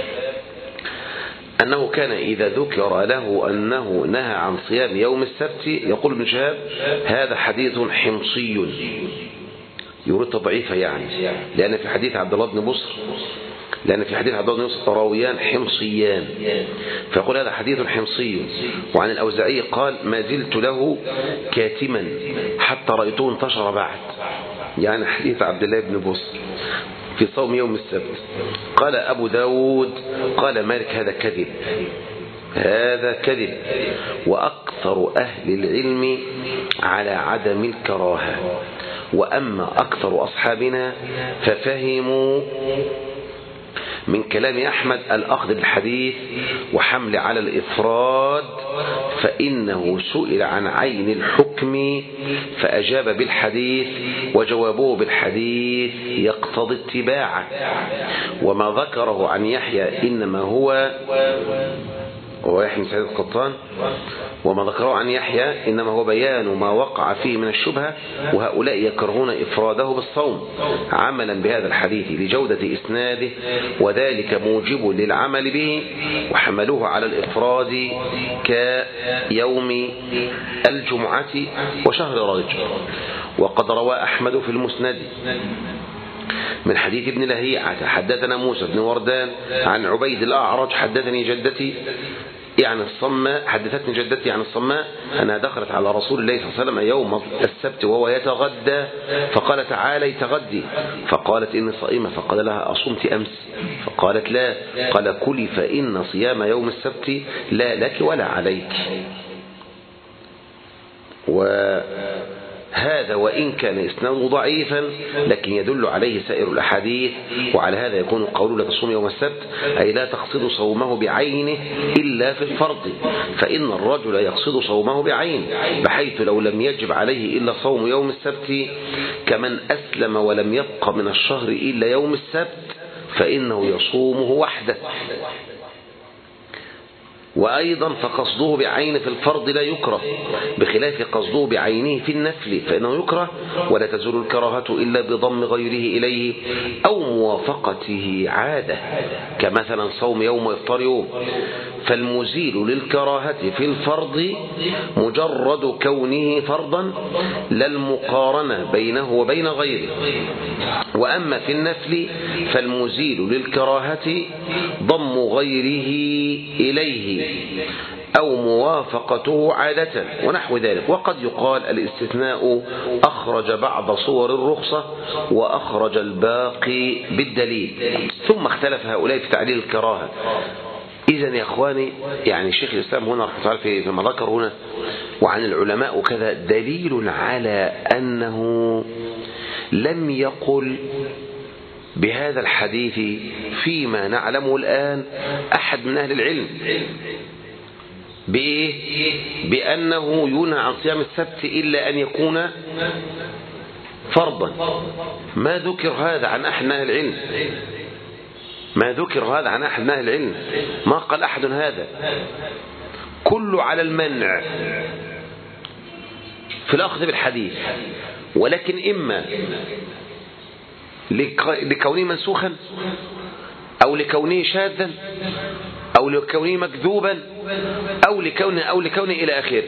أنه كان إذا ذكر له أنه نهى عن صيام يوم السبت يقول ابن شهاب هذا حديث حمصي، يريد تضعيفه يعني، لأن في حديث عبد الله بن بصر راويان حمصيان، فيقول هذا حديث حمصي. وعن الأوزاعي قال ما زلت له كاتما حتى رأيته انتشر بعد، يعني حديث عبد الله بن بصر في صوم يوم السبت. قال أبو داود قال مالك هذا كذب، وأكثر أهل العلم على عدم الكراهة، وأما أكثر أصحابنا ففهموا من كلام أحمد الأخذ بالحديث وحمل على الإفراد، فإنه سئل عن عين الحكم فأجاب بالحديث، وجوابه بالحديث يقتضي اتباعه. وما ذكره عن يحيى إنما هو يحيى بن سعيد القطان، وما ذكره عن يحيى إنما هو بيان ما وقع فيه من الشبهة، وهؤلاء يكرهون إفراده بالصوم عملا بهذا الحديث لجودة إسناده، وذلك موجب للعمل به، وحملوه على الإفراد كيوم الجمعة وشهر رجب. وقد روى أحمد في المسند من حديث ابن لهيعة حدثنا موسى بن وردان عن عبيد الأعرج حدثني جدتي يعني الصماء حدثتني جدتي عن الصماء أنها دخلت على رسول الله صلى الله عليه وسلم يوم السبت وهو يتغدى، فقال تعالى تغدي، فقالت إني صائمة، فقال لها أصمت أمس؟ فقالت لا، قال كلي فإن صيام يوم السبت لا لك ولا عليك. وهذا وإن كان إسناده ضعيفا لكن يدل عليه سائر الأحاديث، وعلى هذا يكون قول لا تصوم يوم السبت أي لا تقصد صومه بعينه إلا في الفرض، فإن الرجل يقصد صومه بعينه، بحيث لو لم يجب عليه إلا صوم يوم السبت كمن أسلم ولم يبق من الشهر إلا يوم السبت فإنه يصومه وحده. وأيضا فقصده بعينه في الفرض لا يكره، بخلاف قصده بعينه في النفل فإنه يكره، ولا تزول الكراهة إلا بضم غيره إليه أو موافقته عادة، كمثلا صوم يوم وإفطار يوم. فالمزيل للكراهة في الفرض مجرد كونه فرضا لا المقارنة بينه وبين غيره، وأما في النفل فالمزيل للكراهة ضم غيره إليه أو موافقته عادة ونحو ذلك. وقد يقال الاستثناء أخرج بعض صور الرخصة وأخرج الباقي بالدليل. ثم اختلف هؤلاء في تعليل الكراهة. إذن يا أخواني يعني شيخ الإسلام هنا رحمه الله فيما ذكر هنا وعن العلماء وكذا دليل على أنه لم يقل بهذا الحديث فيما نعلمه الآن أحد من أهل العلم بإيه؟ بأنه ينهى عن صيام السبت إلا أن يكون فرضا. ما ذكر هذا عن أحد من أهل العلم، ما ذكر هذا عن أحد من أهل العلم، ما قال أحد هذا، كله على المنع في الأخذ بالحديث، ولكن إما لكونه منسوخا أو لكونه شاذا أو لكونه مكذوبا أو لكونه إلى آخره،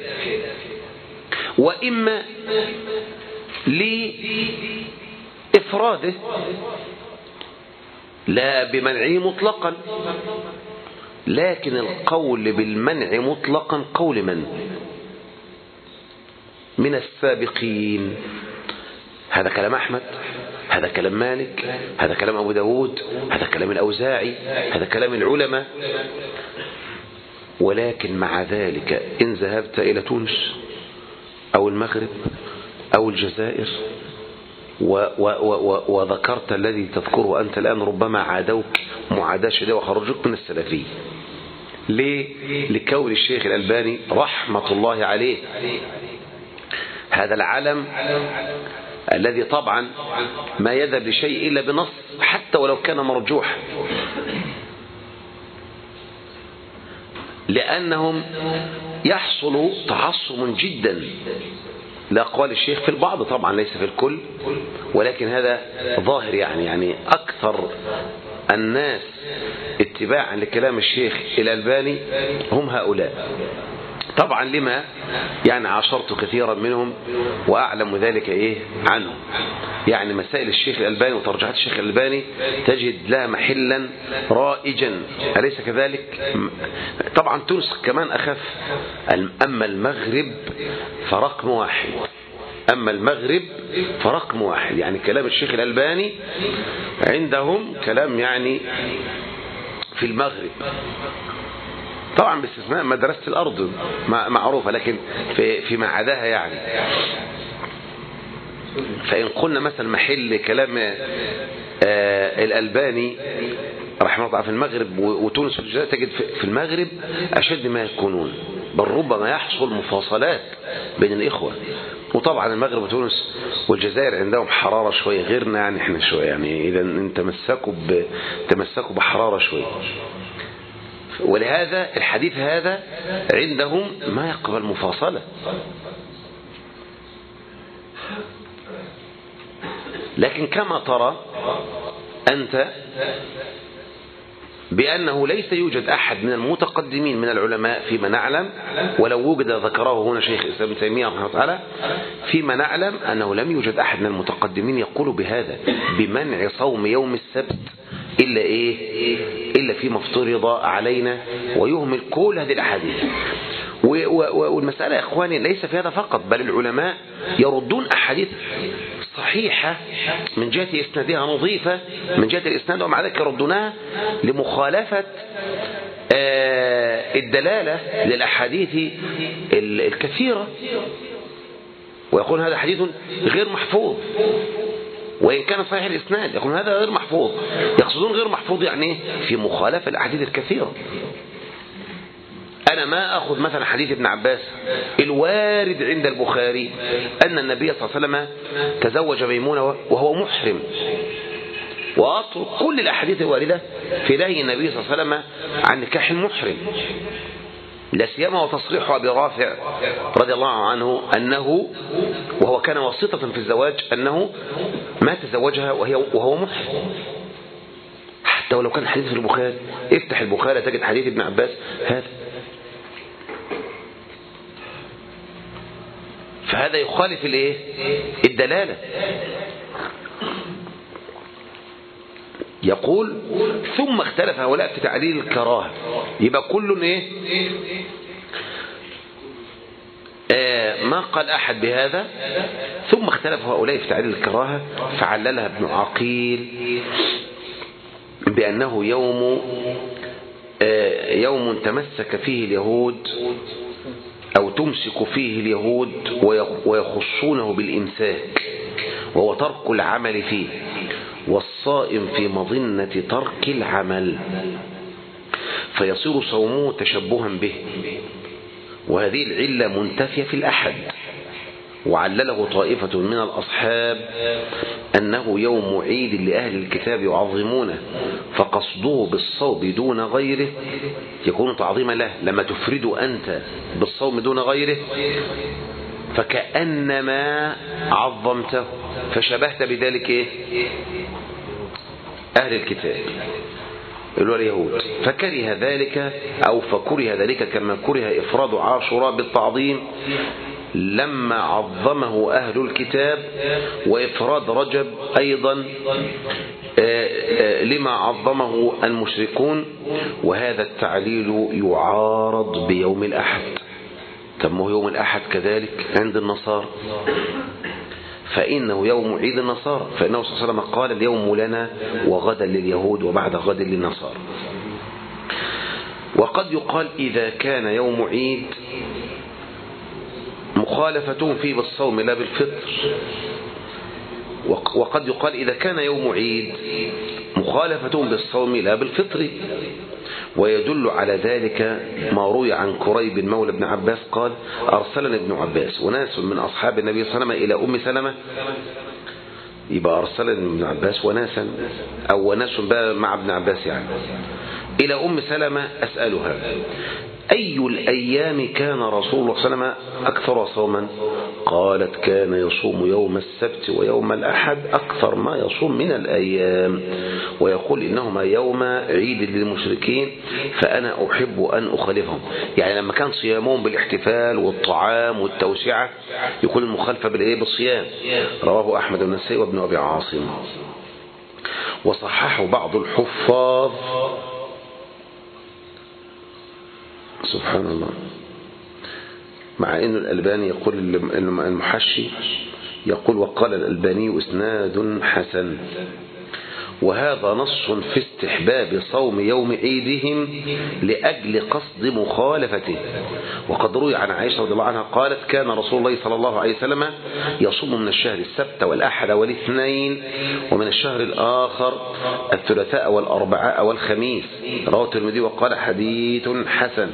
وإما لإفراده لا بمنعه مطلقا. لكن القول بالمنع مطلقا قول من السابقين. هذا كلام أحمد، هذا كلام مالك، هذا كلام أبو داود، هذا كلام الأوزاعي، هذا كلام العلماء. ولكن مع ذلك إن ذهبت إلى تونس أو المغرب أو الجزائر وذكرت الذي تذكره أنت الآن ربما عادوك معاداة شديدة وخرجوك من السلفية. ليه؟ لكون الشيخ الألباني رحمة الله عليه هذا العلم الذي طبعا ما يذهب لشيء إلا بنص حتى ولو كان مرجوح، لأنهم يحصل تعصب جدا لأقوال الشيخ في البعض، طبعا ليس في الكل، ولكن هذا ظاهر. يعني أكثر الناس اتباعا لكلام الشيخ الألباني هم هؤلاء. طبعا لما يعني عاشرت كثيرا منهم وأعلم ذلك عنه. يعني مسائل الشيخ الألباني وترجيحات الشيخ الألباني تجد لها محلا رائجا، أليس كذلك؟ طبعا تونس كمان أخف. أما المغرب فرقم واحد، أما المغرب فرقم واحد. يعني كلام الشيخ الألباني عندهم كلام يعني في المغرب، طبعا باستثناء مدرسة الأرض معروفة، لكن فيما عداها يعني. فإن قلنا مثلا محل كلام الألباني رحمه الله في المغرب وتونس والجزائر، تجد في المغرب أشد ما يكونون، بل ربما يحصل مفاصلات بين الإخوة. وطبعا المغرب وتونس والجزائر عندهم حرارة شوية غيرنا، يعني احنا شوية يعني إذا تمسكوا بحرارة شوية. ولهذا الحديث هذا عندهم ما يقبل مفاصلة. لكن كما ترى أنت بأنه ليس يوجد أحد من المتقدمين من العلماء فيما نعلم، ولو وجد ذكره هنا شيخ الإسلام ابن تيمية رحمه الله تعالى، فيما نعلم أنه لم يوجد أحد من المتقدمين يقول بهذا بمنع صوم يوم السبت إلا إيه؟ إلا فيما افترض علينا، ويهمل كل هذه الأحاديث. والمسألة يا إخواني ليس في هذا فقط، بل العلماء يردون أحاديث صحيحة من جهة إسنادها نظيفة من جهة الإسناد، ومع ذلك يردونها لمخالفة الدلالة للأحاديث الكثيرة، ويقول هذا حديث غير محفوظ وإن كان صحيح الإسناد، يقول هذا غير محفوظ. يقصدون غير محفوظ يعني في مخالفة الأحاديث الكثيرة. أنا ما أخذ مثلا حديث ابن عباس الوارد عند البخاري أن النبي صلى الله عليه وسلم تزوج ميمونة وهو محرم، وأترك كل الأحاديث الواردة في نهي النبي صلى الله عليه وسلم عن نكاح المحرم، لا سيما وتصريح أبي رافع رضي الله عنه أنه وهو كان واسطة في الزواج أنه ما تزوجها وهو محرم. حتى ولو كان حديث في البخاري، افتح البخاري تجد حديث ابن عباس هذا. فهذا يخالف الايه؟ الدلالة. يقول ثم اختلف هؤلاء في تعليل الكراهة. يبقى كل ايه؟ ما قال أحد بهذا. ثم اختلف هؤلاء في تعليل الكراهة، فعللها ابن عقيل بأنه يوم تمسك فيه اليهود أو تمسك فيه اليهود ويخصونه بالإمساك، وهو ترك العمل فيه، والصائم في مظنة ترك العمل، فيصير صومه تشبها به. وهذه العلة منتفية في الأحد. وعلله طائفة من الأصحاب أنه يوم عيد لأهل الكتاب يعظمونه، فقصده بالصوم دون غيره يكون تعظيما له. لما تفرد أنت بالصوم دون غيره فكأنما عظمته، فشبهت بذلك إيه؟ أهل الكتاب اللي هو اليهود. فكره ذلك أو فكره ذلك كما كره إفراد عاشوراء بالتعظيم لما عظمه أهل الكتاب، وإفراد رجب أيضا لما عظمه المشركون. وهذا التعليل يعارض بيوم الأحد. كما هو يوم الأحد كذلك عند النصارى، فإنه يوم عيد النصارى، فإنه صلى الله عليه وسلم قال اليوم لنا وغدا لليهود وبعد غد للنصارى. وقد يقال إذا كان يوم عيد مخالفتهم فيه بالصوم لا بالفطر، وقد يقال إذا كان يوم عيد مخالفتهم بالصوم لا بالفطر. ويدل على ذلك ما روي عن كريب مولى ابن عباس قال أرسلنا ابن عباس وناس من أصحاب النبي صلى الله عليه وسلم إلى أم سلمة. يبقى أرسلنا ابن عباس وناسا أو وناس مع ابن عباس يعني إلى أم سلمة أسألها أي الأيام كان رسول الله صلى الله عليه وسلم أكثر صوما؟ قالت كان يصوم يوم السبت ويوم الأحد أكثر ما يصوم من الأيام، ويقول إنهما يوم عيد للمشركين فأنا أحب أن أخالفهم. يعني لما كان صيامهم بالاحتفال والطعام والتوسعة يكون المخالفة بالصيام. رواه أحمد والنسائي وابن أبي عاصم. وصححه بعض الحفاظ سبحان الله، مع أن الألباني يقول المحشي يقول وقال الألباني إسناد حسن. وهذا نص في استحباب صوم يوم عيدهم لأجل قصد مخالفته. وقد روي عن عائشة رضي الله عنها قالت كان رسول الله صلى الله عليه وسلم يصوم من الشهر السبت والأحد والاثنين، ومن الشهر الآخر الثلاثاء والأربعاء والخميس. رواه الترمذي وقال حديث حسن.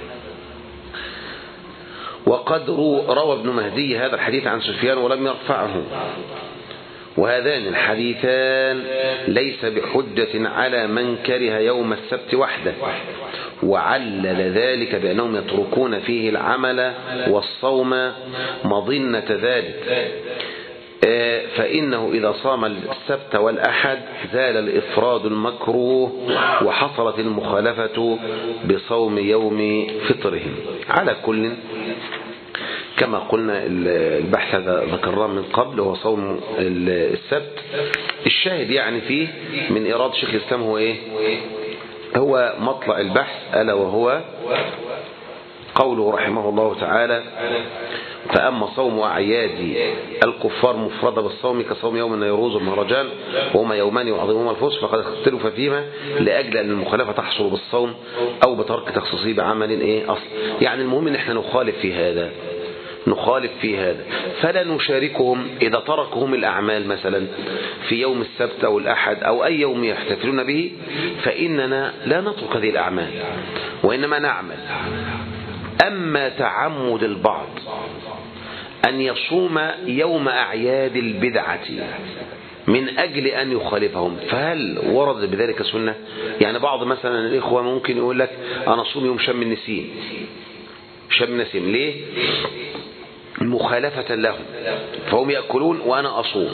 وقد روى ابن مهدي هذا الحديث عن سفيان ولم يرفعه. وهذان الحديثان ليس بحجة على من كره يوم السبت وحده، وعلل ذلك بأنهم يتركون فيه العمل والصوم مظنة ذلك، فإنه إذا صام السبت والأحد زال الإفراد المكروه وحصلت المخالفة بصوم يوم فطرهم. على كل كما قلنا البحث هذا ذكرناه من قبل، هو صوم السبت. الشاهد يعني فيه من إرادة شيخ الإسلام هو إيه؟ هو مطلع البحث، ألا وهو قوله رحمه الله تعالى: فأما صوم أعياد الكفار مفردة بالصوم كصوم يوم النيروز والمهرجان وهما يومان يعظمهما الفسق فقد اختلف فيما لأجل أن المخالفة تحصل بالصوم أو بترك تخصيصه بعمل أصل. يعني المهم أن احنا نخالف في هذا فلا نشاركهم إذا تركهم الأعمال مثلا في يوم السبت أو الأحد أو أي يوم يحتفلون به، فإننا لا نترك هذه الأعمال وإنما نعمل. أما تعمد البعض أن يصوم يوم أعياد البدعة من أجل أن يخالفهم، فهل ورد بذلك سنة؟ يعني بعض مثلا الإخوة ممكن يقول لك أنا أصوم يوم شم النسيم. ليه؟ مخالفة لهم، فهم يأكلون وأنا أصوم.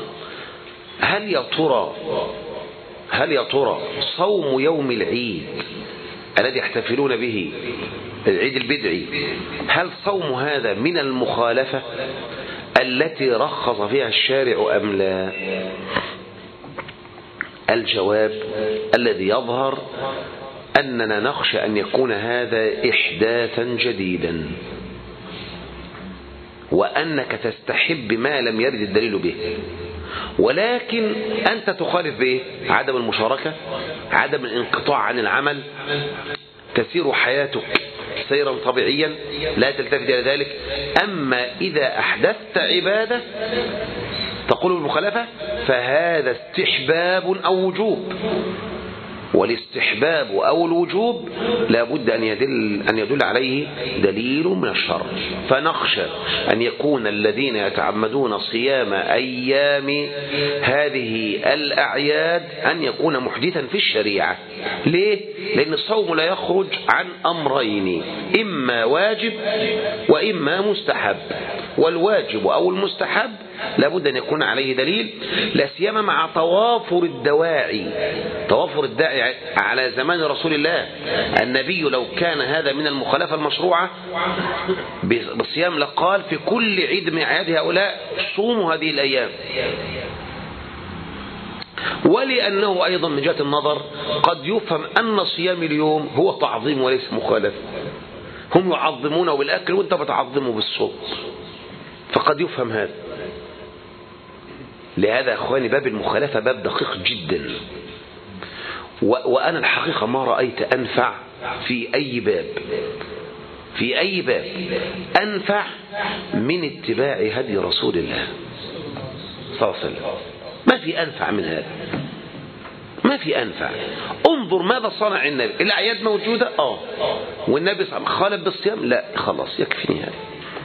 هل يا ترى صوم يوم العيد الذي يحتفلون به، العيد البدعي، هل صوم هذا من المخالفة التي رخص فيها الشارع أم لا؟ الجواب الذي يظهر أننا نخشى أن يكون هذا إحداثا جديدا، وأنك تستحب ما لم يرد الدليل به، ولكن أنت تخالف به عدم المشاركة، عدم الانقطاع عن العمل، تسير حياتك سيرا طبيعيا لا تلتفت إلى ذلك. أما إذا أحدثت عبادة تقول بالمخالفة فهذا استحباب أو وجوب، والاستحباب أو الوجوب لابد أن يدل عليه دليل من الشرع. فنخشى أن يكون الذين يتعمدون صيام أيام هذه الأعياد أن يكون محدثا في الشريعة. ليه؟ لأن الصوم لا يخرج عن أمرين، إما واجب وإما مستحب، والواجب أو المستحب لابد أن يكون عليه دليل، لا سيما مع توافر الدواعي على زمان رسول الله. النبي لو كان هذا من المخالفة المشروعة بالصيام لقال في كل عيد من أعياد هؤلاء صوموا هذه الأيام. ولأنه أيضا من جهة النظر قد يفهم أن صيام اليوم هو تعظيم وليس مخالفة، هم يعظمونه بالأكل وانت بتعظمه بالصوم، فقد يفهم هذا. لهذا أخواني باب المخالفة باب دقيق جدا، وأنا الحقيقة ما رأيت أنفع في أي باب أنفع من اتباع هدي رسول الله صلى الله عليه وسلم. ما في أنفع من هذا، ما في أنفع. انظر ماذا صنع النبي. الأعياد موجودة والنبي خالف بالصيام، لا خلاص يكفيني هذا.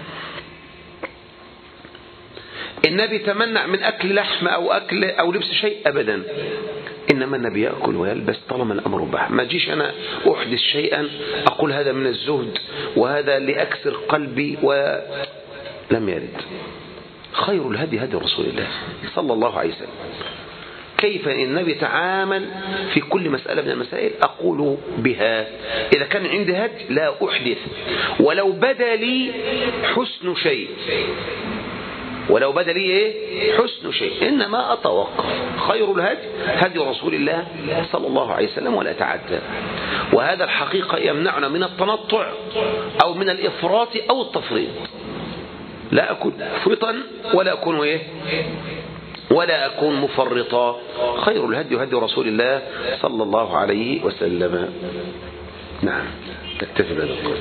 النبي تمنع من أكل لحم أو لبس شيء أبدا، إنما النبي يأكل ويلبس طالما الأمر مباح. ما جيش أنا أحدث شيئا أقول هذا من الزهد وهذا لأكسر قلبي، ولم يرد. خير الهدي هدي رسول الله صلى الله عليه وسلم. كيف النبي تعامل في كل مسألة من المسائل أقول بها. إذا كان عندي هدي لا أحدث، ولو بدا لي حسن شيء، حسن شيء، إنما أتوقف. خير الهدي هدي رسول الله صلى الله عليه وسلم ولا أتعدى. وهذا الحقيقة يمنعنا من التنطع أو من الإفراط أو التفريط. لا أكون مفرطا ولا أكون مفرطا. خير الهدي هدي رسول الله صلى الله عليه وسلم. نعم تكتفي بهذا القول.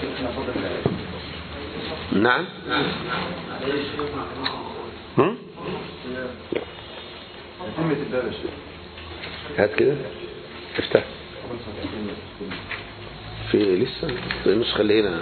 نعم هات كده افتح في لسه النسخة اللي هنا.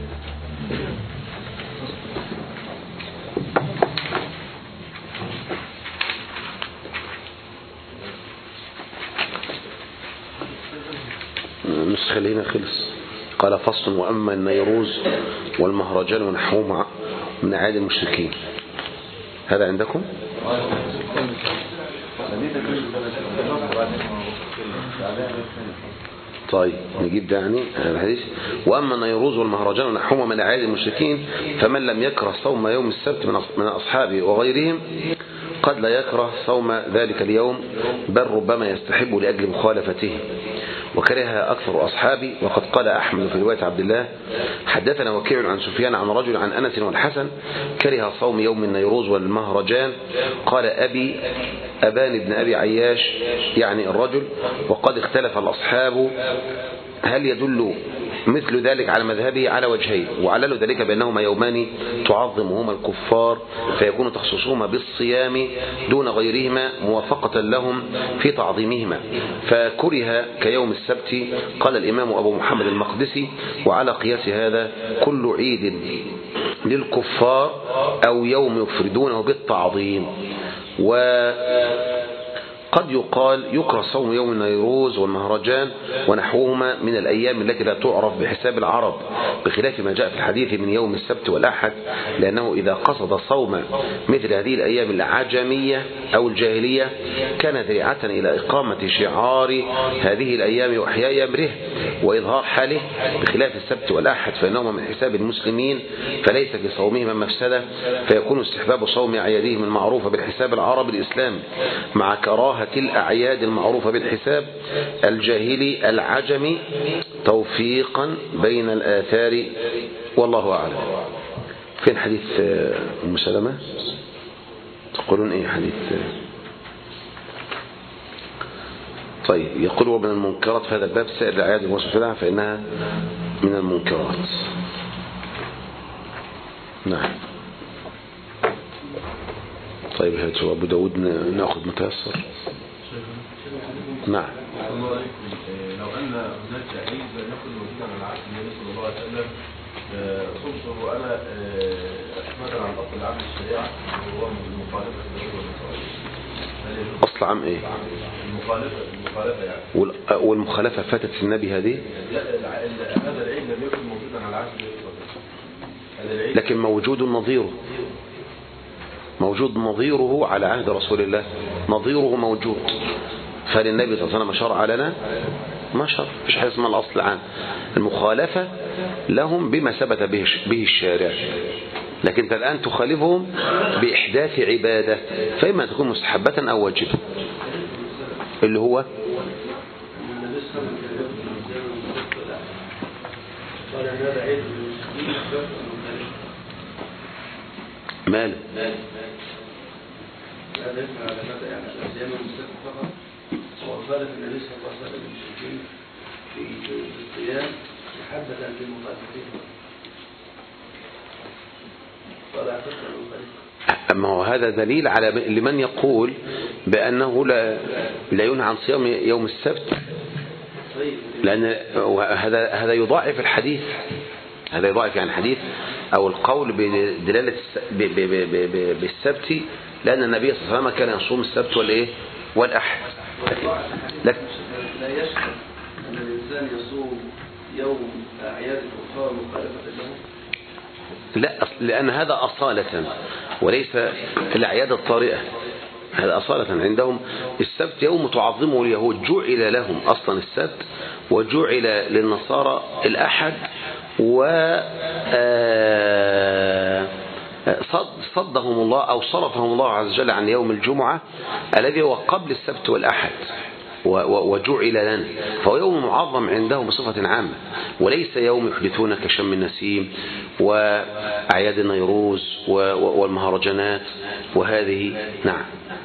النسخة اللي هنا خلص. قال فصل: وأما النيروز والمهرجان ونحوهما من أعياد المشركين. هذا عندكم؟ طيب نجيب ده يعني الحديث. وأما النيروز والمهرجان ونحوهما من أعياد المشركين فمن لم يكره صوم يوم السبت من أصحابه وغيرهم قد لا يكره صوم ذلك اليوم، بل ربما يستحب لأجل مخالفته، وكره أكثر أصحابي. وقد قال أحمد في رواية عبد الله حدثنا وكيع عن سفيان عن رجل عن أنس والحسن كره صوم يوم النيروز والمهرجان. قال أبان بن أبي عياش يعني الرجل. وقد اختلف الأصحاب هل يدل مثل ذلك على مذهبه على وجهين، وعللوا ذلك بأنهما يومان تعظمهما الكفار فيكون تخصصهما بالصيام دون غيرهما موافقة لهم في تعظيمهما، فكره كيوم السبت. قال الإمام أبو محمد المقدسي وعلى قياس هذا كل عيد للكفار أو يوم يفردونه بالتعظيم. قد يقال يكره صوم يوم النيروز والمهرجان ونحوهما من الأيام التي لا تعرف بحساب العرب، بخلاف ما جاء في الحديث من يوم السبت والأحد، لأنه إذا قصد صوم مثل هذه الأيام العجمية أو الجاهلية كان ذريعة إلى إقامة شعار هذه الأيام وإحياء أمره وإظهار حاله، بخلاف السبت والأحد فإنهما من حساب المسلمين فليس في صومهما مفسدة، فيكون استحباب صوم أعيادهم المعروفة بالحساب العربي الإسلام مع كراهة الأعياد المعروفة بالحساب الجاهلي العجمي توفيقا بين الآثار، والله أعلم. فين حديث أم سلمة؟ تقولون إيه حديث؟ طيب يقول ومن المنكرات في هذا الباب سائر الأعياد الموصوف لها فإنها من المنكرات. نعم. طيب هاتوا أبو داود نأخذ متيسر. نعم. لو أن هناك عيد لم يكن موجودا على عهد النبي صلى الله عليه وسلم صمته وأنا مثلا عن أصل عام الشريعة وهو المخالفة أصل عام إيه؟ المخالفة يعني. والمخالفة فاتت في النبي هذه؟ لا هذا العيد لم يكن موجودا على عهد النبي صلى الله عليه وسلم، لكن موجود نظيره على عهد رسول الله، نظيره موجود. فالنبي صلى الله عليه وسلم شرع لنا ما شرع، مش حاجه اسمها الاصل العام. المخالفه لهم بما ثبت به الشارع، لكن انت الان تخالفهم باحداث عباده، فاما تكون مستحبه او واجبه، اللي هو ماله هذا يسمع على ماذا يعني الأيام المسلمة فقط، وخالف النبي صلى الله عليه وسلم المشركين في الصيام محبة للمخالفين ولا يعتقد المخالفين. أما هو هذا دليل على لمن يقول بأنه لا ينهى عن صيام يوم السبت، لأن هذا يضاعف الحديث، هذا يضاعف يعني الحديث أو القول بدلالة بالسبت، لأن النبي صلى الله عليه وسلم كان يصوم السبت والأحد. لا يشك أن الإنسان يصوم يوم أعياد الكفار مخالفة له؟ لا، لأن هذا أصالة وليس الأعياد الطارئة، هذا أصالة عندهم. السبت يوم تعظمه اليهود، جعل لهم أصلا السبت وجعل للنصارى الأحد، صدهم الله أو صرفهم الله عز وجل عن يوم الجمعة الذي هو قبل السبت والأحد وجعل لنا، فهو يوم معظم عندهم بصفة عامة، وليس يوم يحدثون كشم النسيم وأعياد النيروز والمهرجانات وهذه. نعم.